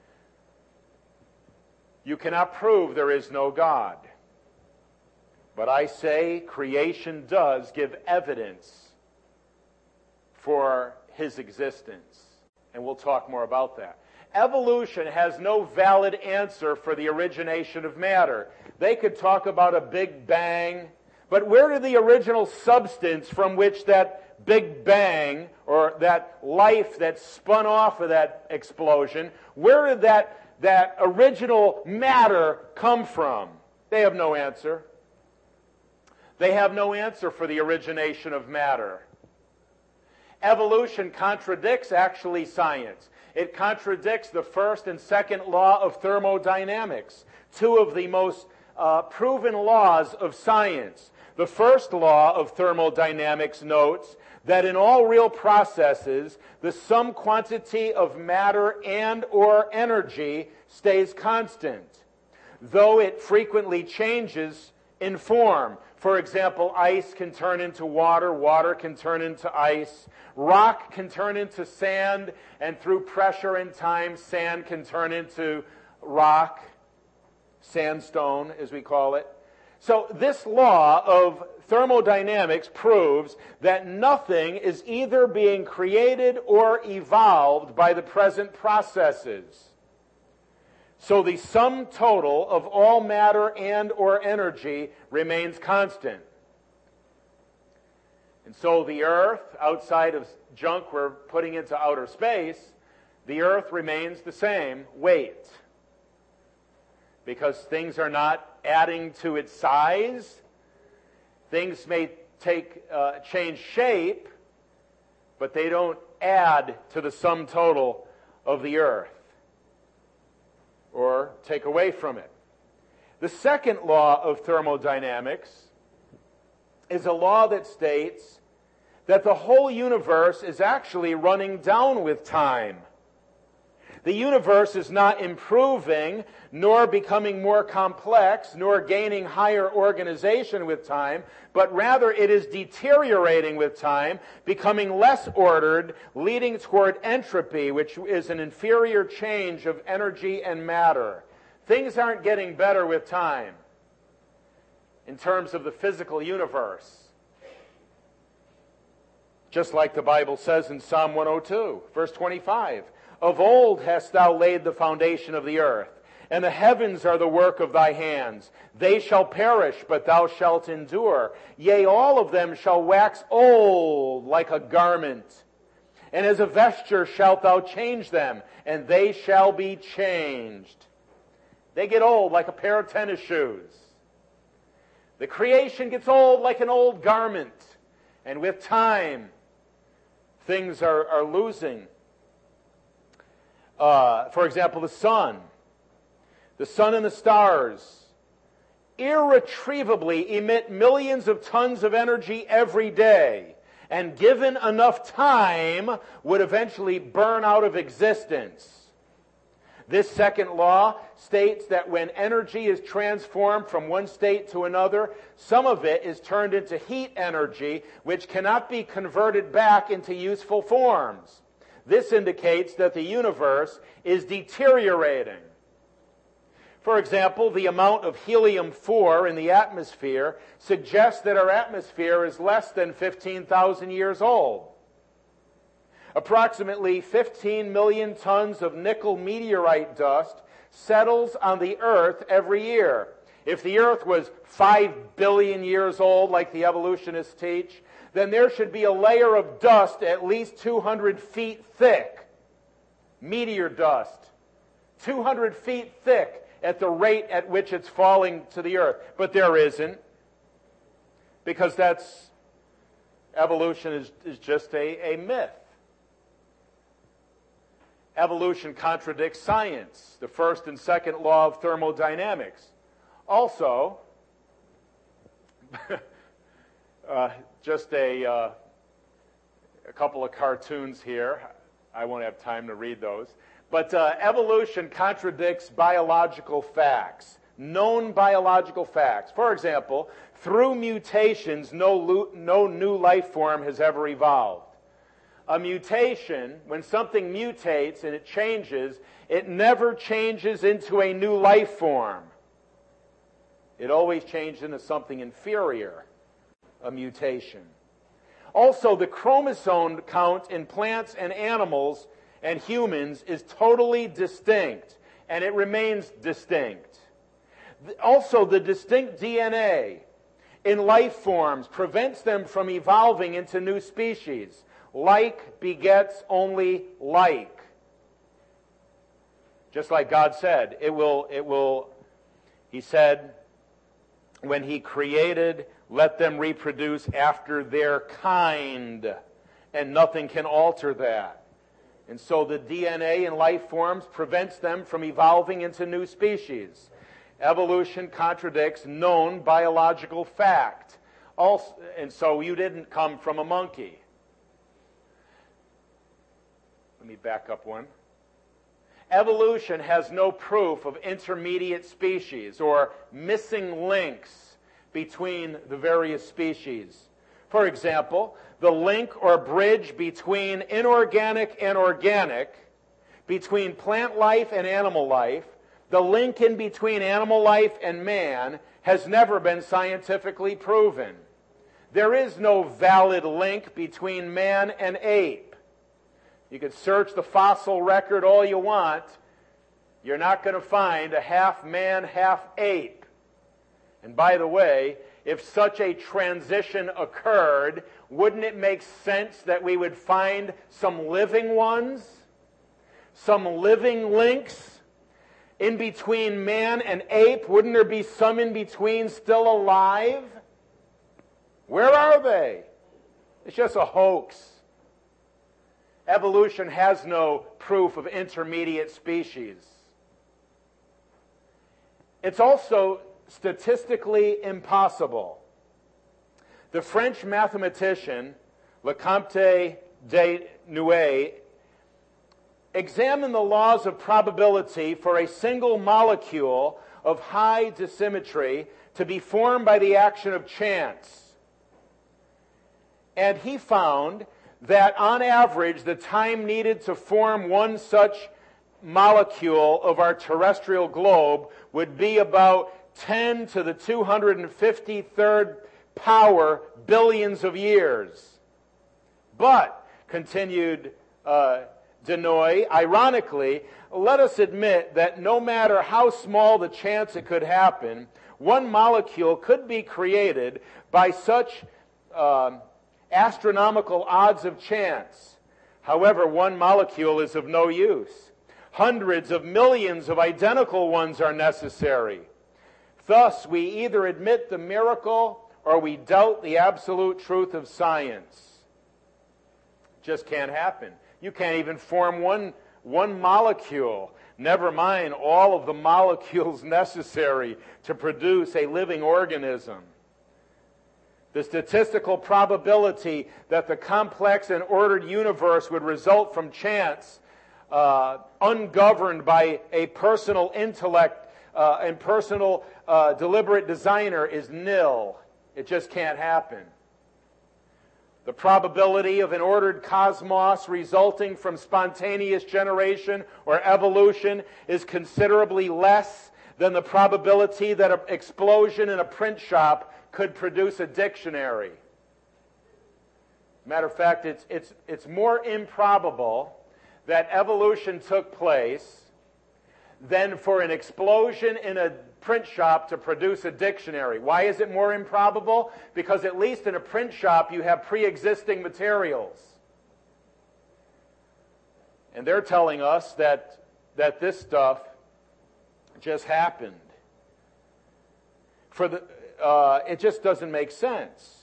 You cannot prove there is no God. But I say creation does give evidence for His existence. And we'll talk more about that. Evolution has no valid answer for the origination of matter. They could talk about a Big Bang, but where did the original substance from which that Big Bang, or that life that spun off of that explosion, where did that, that original matter come from? They have no answer. They have no answer for the origination of matter. Evolution contradicts, actually, science. It contradicts the first and second law of thermodynamics, two of the most uh, proven laws of science. The first law of thermodynamics notes that in all real processes, the sum quantity of matter and or energy stays constant, though it frequently changes in form. For example, ice can turn into water, water can turn into ice, rock can turn into sand, and through pressure and time, sand can turn into rock, sandstone as we call it. So this law of thermodynamics proves that nothing is either being created or evolved by the present processes. So the sum total of all matter and or energy remains constant. And so the Earth, outside of junk we're putting into outer space, the Earth remains the same weight. Because things are not adding to its size. Things may take uh, change shape, but they don't add to the sum total of the Earth or take away from it. The second law of thermodynamics is a law that states that the whole universe is actually running down with time. The universe is not improving, nor becoming more complex, nor gaining higher organization with time, but rather it is deteriorating with time, becoming less ordered, leading toward entropy, which is an inferior change of energy and matter. Things aren't getting better with time in terms of the physical universe. Just like the Bible says in Psalm one oh two, verse twenty-five. Of old hast thou laid the foundation of the earth, and the heavens are the work of thy hands. They shall perish, but thou shalt endure. Yea, all of them shall wax old like a garment. And as a vesture shalt thou change them, and they shall be changed. They get old like a pair of tennis shoes. The creation gets old like an old garment. And with time, things are, are losing. Uh, for example, the sun. The sun and the stars irretrievably emit millions of tons of energy every day, and given enough time, would eventually burn out of existence. This second law states that when energy is transformed from one state to another, some of it is turned into heat energy, which cannot be converted back into useful forms. This indicates that the universe is deteriorating. For example, the amount of helium four in the atmosphere suggests that our atmosphere is less than fifteen thousand years old. Approximately fifteen million tons of nickel meteorite dust settles on the Earth every year. If the Earth was five billion years old, like the evolutionists teach, then there should be a layer of dust at least two hundred feet thick. Meteor dust. two hundred feet thick at the rate at which it's falling to the earth. But there isn't. Because that's, evolution is, is just a, a myth. Evolution contradicts science, the first and second law of thermodynamics. Also, uh, just a, uh, a couple of cartoons here. I won't have time to read those. But uh, evolution contradicts biological facts, known biological facts. For example, through mutations, no, lo- no new life form has ever evolved. A mutation, when something mutates and it changes, it never changes into a new life form. It always changes into something inferior, a mutation. Also, the chromosome count in plants and animals and humans is totally distinct, and it remains distinct. Also, the distinct D N A in life forms prevents them from evolving into new species. Like begets only like. Just like God said, it will, it will, He said, when He created, let them reproduce after their kind, and nothing can alter that. And so the D N A in life forms prevents them from evolving into new species. Evolution contradicts known biological fact. Also, and so you didn't come from a monkey. Let me back up one. Evolution has no proof of intermediate species or missing links between the various species. For example, the link or bridge between inorganic and organic, between plant life and animal life, The link in between animal life and man has never been scientifically proven. There is no valid link between man and ape. You could search the fossil record all you want. You're not going to find a half man, half ape. And by the way, if such a transition occurred, wouldn't it make sense that we would find some living ones? Some living links in between man and ape? Wouldn't there be some in between still alive? Where are they? It's just a hoax. Evolution has no proof of intermediate species. It's also statistically impossible. The French mathematician Lecomte de Nouillet examined the laws of probability for a single molecule of high dissymmetry to be formed by the action of chance. And he found that on average the time needed to form one such molecule of our terrestrial globe would be about ten to the two hundred fifty-third power billions of years. But, continued uh, Denoy, ironically, let us admit that no matter how small the chance it could happen, one molecule could be created by such um, astronomical odds of chance. However, one molecule is of no use. Hundreds of millions of identical ones are necessary. Thus, we either admit the miracle or we doubt the absolute truth of science. Just can't happen. You can't even form one, one molecule. Never mind all of the molecules necessary to produce a living organism. The statistical probability that the complex and ordered universe would result from chance, uh, ungoverned by a personal intellect uh, and personal uh, deliberate designer, is nil. It just can't happen. The probability of an ordered cosmos resulting from spontaneous generation or evolution is considerably less than the probability that an explosion in a print shop could produce a dictionary. Matter of fact, it's, it's, it's more improbable that evolution took place than for an explosion in a print shop to produce a dictionary. Why is it more improbable? Because at least in a print shop you have pre-existing materials. And they're telling us that, that this stuff just happened. For the, uh, it just doesn't make sense.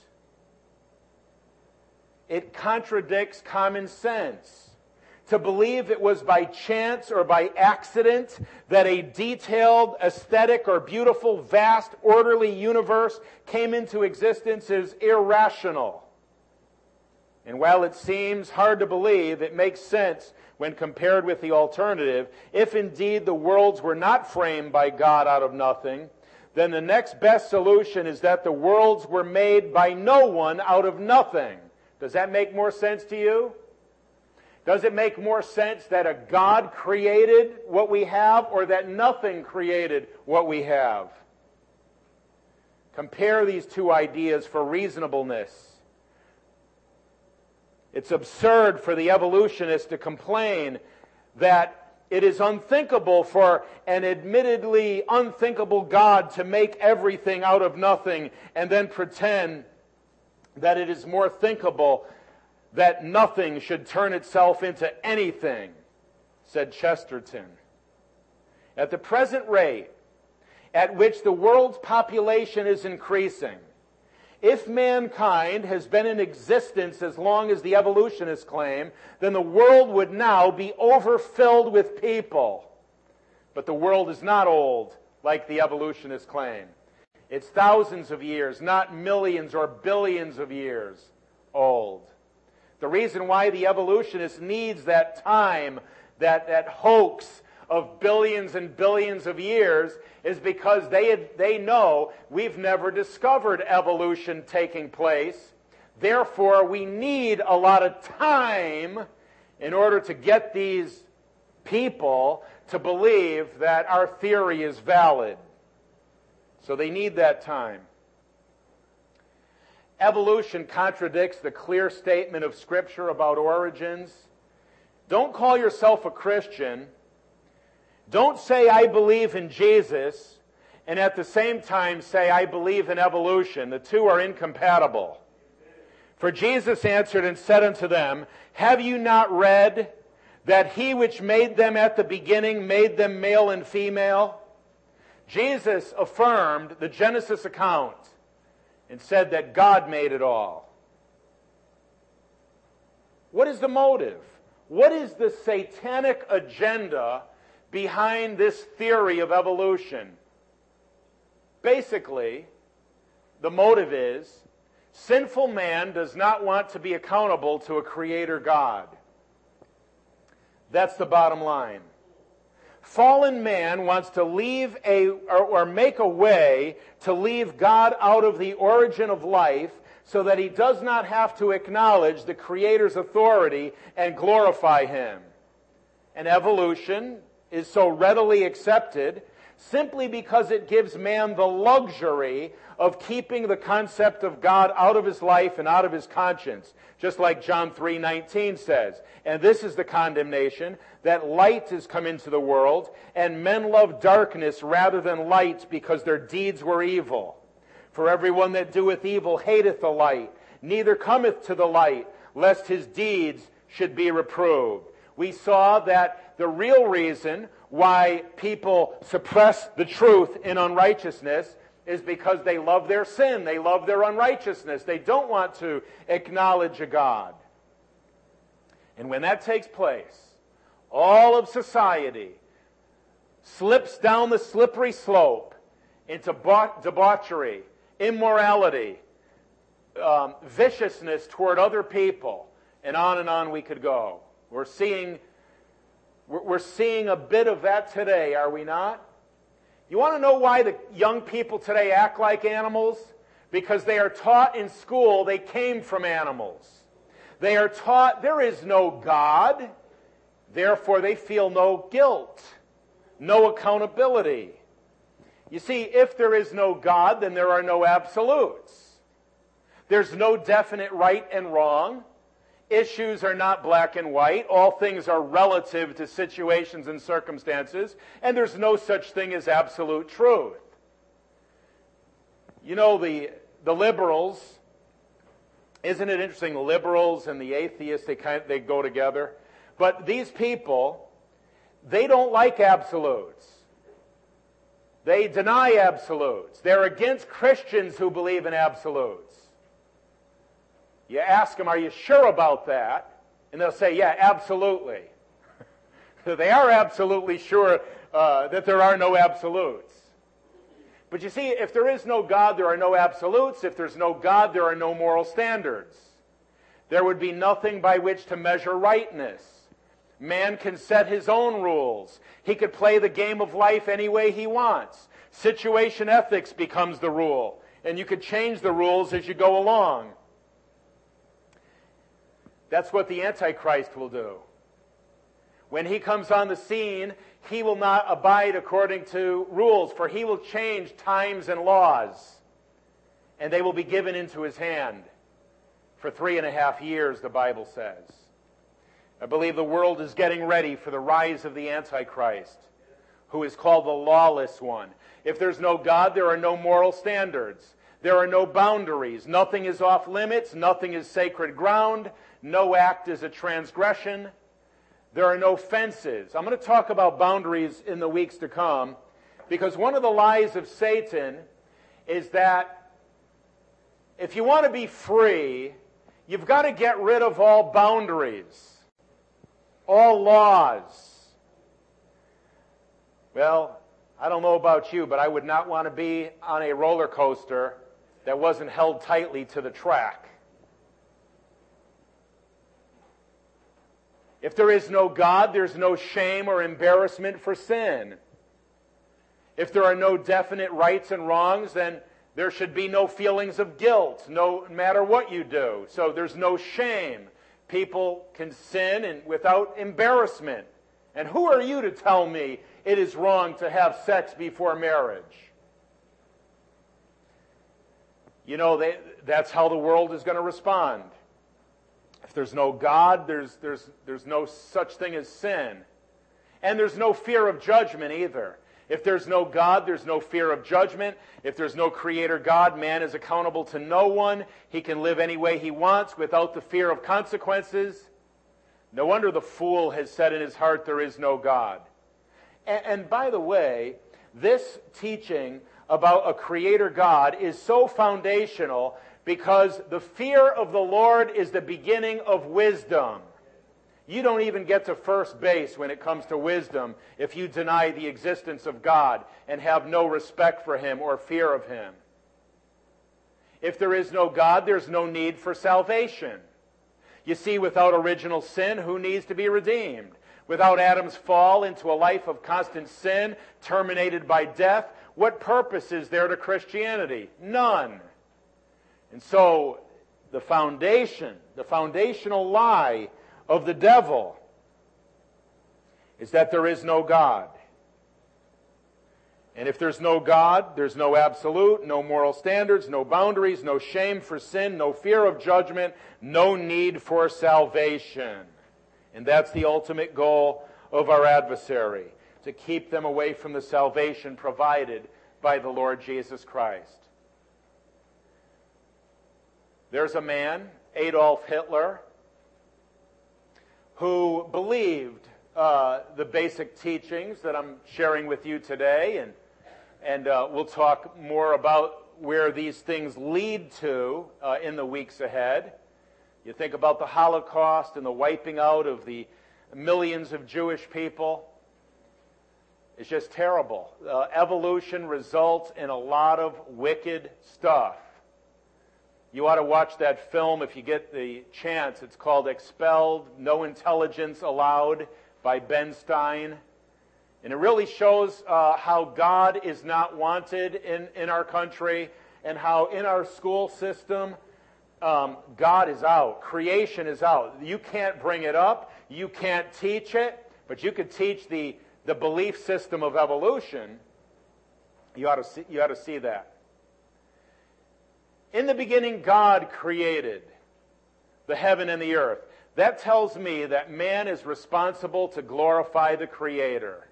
It contradicts common sense. To believe it was by chance or by accident that a detailed, aesthetic, or beautiful, vast, orderly universe came into existence is irrational. And while it seems hard to believe, it makes sense when compared with the alternative. If indeed the worlds were not framed by God out of nothing, then the next best solution is that the worlds were made by no one out of nothing. Does that make more sense to you? Does it make more sense that a God created what we have or that nothing created what we have? Compare these two ideas for reasonableness. It's absurd for the evolutionist to complain that it is unthinkable for an admittedly unthinkable God to make everything out of nothing and then pretend that it is more thinkable that nothing should turn itself into anything, said Chesterton. At the present rate at which the world's population is increasing, if mankind has been in existence as long as the evolutionists claim, then the world would now be overfilled with people. But the world is not old, like the evolutionists claim. It's thousands of years, not millions or billions of years old. The reason why the evolutionist needs that time, that, that hoax of billions and billions of years, is because they, they know we've never discovered evolution taking place. Therefore, we need a lot of time in order to get these people to believe that our theory is valid. So they need that time. Evolution contradicts the clear statement of Scripture about origins. Don't call yourself a Christian. Don't say, I believe in Jesus, and at the same time say, I believe in evolution. The two are incompatible. For Jesus answered and said unto them, have you not read that he which made them at the beginning made them male and female? Jesus affirmed the Genesis account and said that God made it all. What is the motive? What is the satanic agenda behind this theory of evolution? Basically, the motive is sinful man does not want to be accountable to a creator God. That's the bottom line. Fallen man wants to leave a, or, or make a way to leave God out of the origin of life so that he does not have to acknowledge the Creator's authority and glorify Him. And evolution is so readily accepted simply because it gives man the luxury of keeping the concept of God out of his life and out of his conscience. Just like John three nineteen says. And this is the condemnation, that light has come into the world, and men love darkness rather than light because their deeds were evil. For everyone that doeth evil hateth the light, neither cometh to the light, lest his deeds should be reproved. We saw that the real reason why people suppress the truth in unrighteousness is because they love their sin. They love their unrighteousness. They don't want to acknowledge a God. And when that takes place, all of society slips down the slippery slope into debauchery, immorality, um, viciousness toward other people, and on and on we could go. We're seeing, we're seeing a bit of that today, are we not? You want to know why the young people today act like animals? Because they are taught in school they came from animals. They are taught there is no God, therefore they feel no guilt, no accountability. You see, if there is no God, then there are no absolutes. There's no definite right and wrong. Issues are not black and white. All things are relative to situations and circumstances, and there's no such thing as absolute truth. You know, the, the liberals, isn't it interesting, the liberals and the atheists, they kind of, they go together. But these people, they don't like absolutes. They deny absolutes. They're against Christians who believe in absolutes. You ask them, are you sure about that? And they'll say, yeah, absolutely. They are absolutely sure uh, that there are no absolutes. But you see, if there is no God, there are no absolutes. If there's no God, there are no moral standards. There would be nothing by which to measure rightness. Man can set his own rules. He could play the game of life any way he wants. Situation ethics becomes the rule. And you could change the rules as you go along. That's what the Antichrist will do. When he comes on the scene, he will not abide according to rules, for he will change times and laws, and they will be given into his hand for three and a half years, the Bible says. I believe the world is getting ready for the rise of the Antichrist, who is called the lawless one. If there's no God, there are no moral standards. There are no boundaries. Nothing is off limits. Nothing is sacred ground. No act is a transgression. There are no fences. I'm going to talk about boundaries in the weeks to come, because one of the lies of Satan is that if you want to be free, you've got to get rid of all boundaries, all laws. Well, I don't know about you, but I would not want to be on a roller coaster that wasn't held tightly to the track. If there is no God, there's no shame or embarrassment for sin. If there are no definite rights and wrongs, then there should be no feelings of guilt, no matter what you do. So there's no shame. People can sin and without embarrassment And who are you to tell me it is wrong to have sex before marriage? You know, they, that's how the world is going to respond. If there's no God, there's, there's, there's no such thing as sin. And there's no fear of judgment either. If there's no God, there's no fear of judgment. If there's no Creator God, man is accountable to no one. He can live any way he wants without the fear of consequences. No wonder the fool has said in his heart, there is no God. And, and by the way, this teaching about a Creator God is so foundational because the fear of the Lord is the beginning of wisdom. You don't even get to first base when it comes to wisdom if you deny the existence of God and have no respect for Him or fear of Him. If there is no God, there's no need for salvation. You see, without original sin, who needs to be redeemed? Without Adam's fall into a life of constant sin, terminated by death, what purpose is there to Christianity? None. And so, the foundation, the foundational lie of the devil is that there is no God. And if there's no God, there's no absolute, no moral standards, no boundaries, no shame for sin, no fear of judgment, no need for salvation. And that's the ultimate goal of our adversary, to keep them away from the salvation provided by the Lord Jesus Christ. There's a man, Adolf Hitler, who believed uh, the basic teachings that I'm sharing with you today, and and uh, we'll talk more about where these things lead to uh, in the weeks ahead. You think about the Holocaust and the wiping out of the millions of Jewish people. It's just terrible. Uh, evolution results in a lot of wicked stuff. You ought to watch that film if you get the chance. It's called Expelled, No Intelligence Allowed by Ben Stein. And it really shows uh, how God is not wanted in, in our country and how in our school system, um, God is out. Creation is out. You can't bring it up. You can't teach it. But you could teach the, the belief system of evolution. You ought to see, you ought to see that. In the beginning, God created the heaven and the earth. That tells me that man is responsible to glorify the Creator.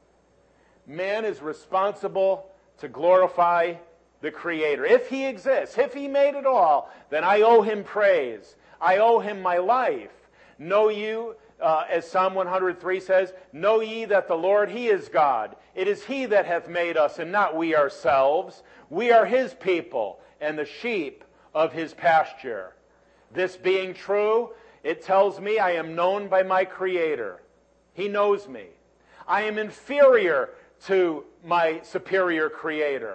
Man is responsible to glorify the Creator. If He exists, if He made it all, then I owe Him praise. I owe Him my life. Know you, uh, as Psalm one hundred three says, know ye that the Lord, He is God. It is He that hath made us, and not we ourselves. We are His people, and the sheep of His pasture. This being true, it tells me I am known by my Creator. He knows me. I am inferior to my superior Creator.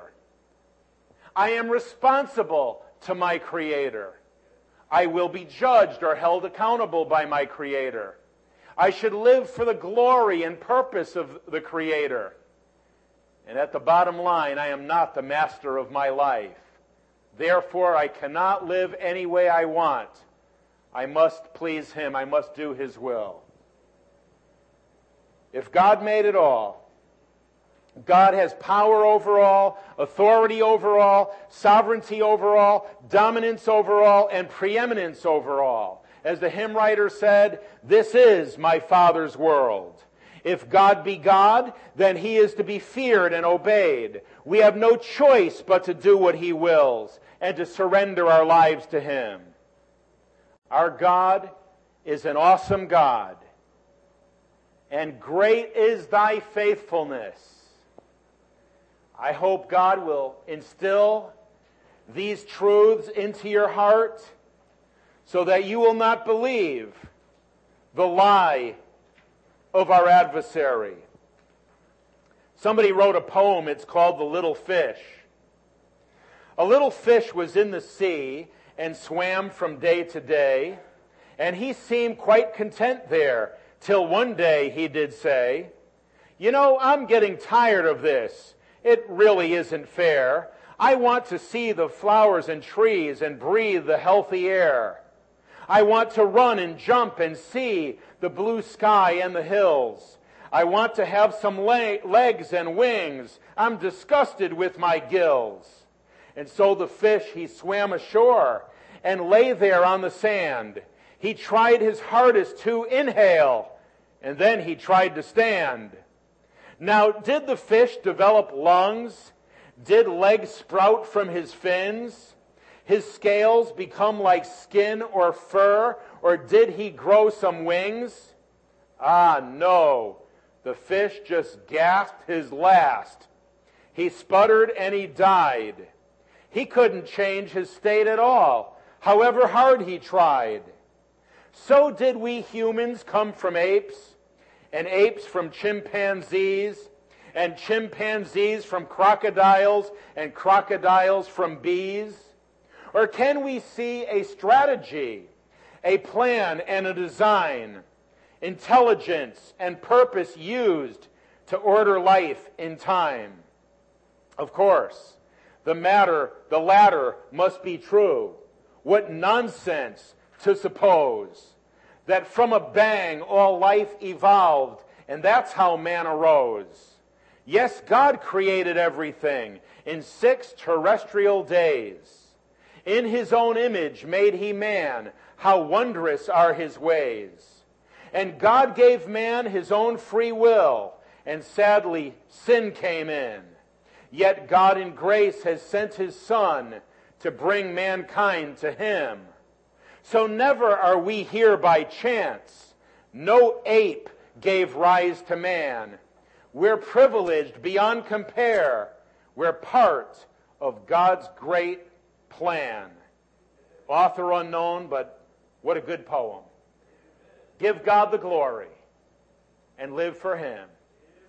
I am responsible to my Creator. I will be judged or held accountable by my Creator. I should live for the glory and purpose of the Creator. And at the bottom line, I am not the master of my life. Therefore, I cannot live any way I want. I must please Him. I must do His will. If God made it all, God has power over all, authority over all, sovereignty over all, dominance over all, and preeminence over all. As the hymn writer said, this is my Father's world. If God be God, then He is to be feared and obeyed. We have no choice but to do what He wills and to surrender our lives to Him. Our God is an awesome God, and great is Thy faithfulness. I hope God will instill these truths into your heart so that you will not believe the lie of our adversary. Somebody wrote a poem, it's called The Little Fish. A little fish was in the sea and swam from day to day, and he seemed quite content there, till one day he did say, you know, I'm getting tired of this. It really isn't fair. I want to see the flowers and trees and breathe the healthy air. I want to run and jump and see the blue sky and the hills. I want to have some le- legs and wings. I'm disgusted with my gills. And so the fish, he swam ashore and lay there on the sand. He tried his hardest to inhale, and then he tried to stand. Now, did the fish develop lungs? Did legs sprout from his fins? His scales become like skin or fur? Or did he grow some wings? Ah, no. The fish just gasped his last. He sputtered and he died. He couldn't change his state at all, however hard he tried. So did we humans come from apes, and apes from chimpanzees, and chimpanzees from crocodiles, and crocodiles from bees? Or can we see a strategy, a plan and a design, intelligence and purpose used to order life in time? Of course, the matter, the latter must be true. What nonsense to suppose that from a bang all life evolved, and that's how man arose. Yes, God created everything in six terrestrial days. In his own image made he man. How wondrous are his ways. And God gave man his own free will, and sadly sin came in. Yet God in grace has sent his Son to bring mankind to him. So never are we here by chance. No ape gave rise to man. We're privileged beyond compare. We're part of God's great plan. Author unknown, but what a good poem. Give God the glory and live for him.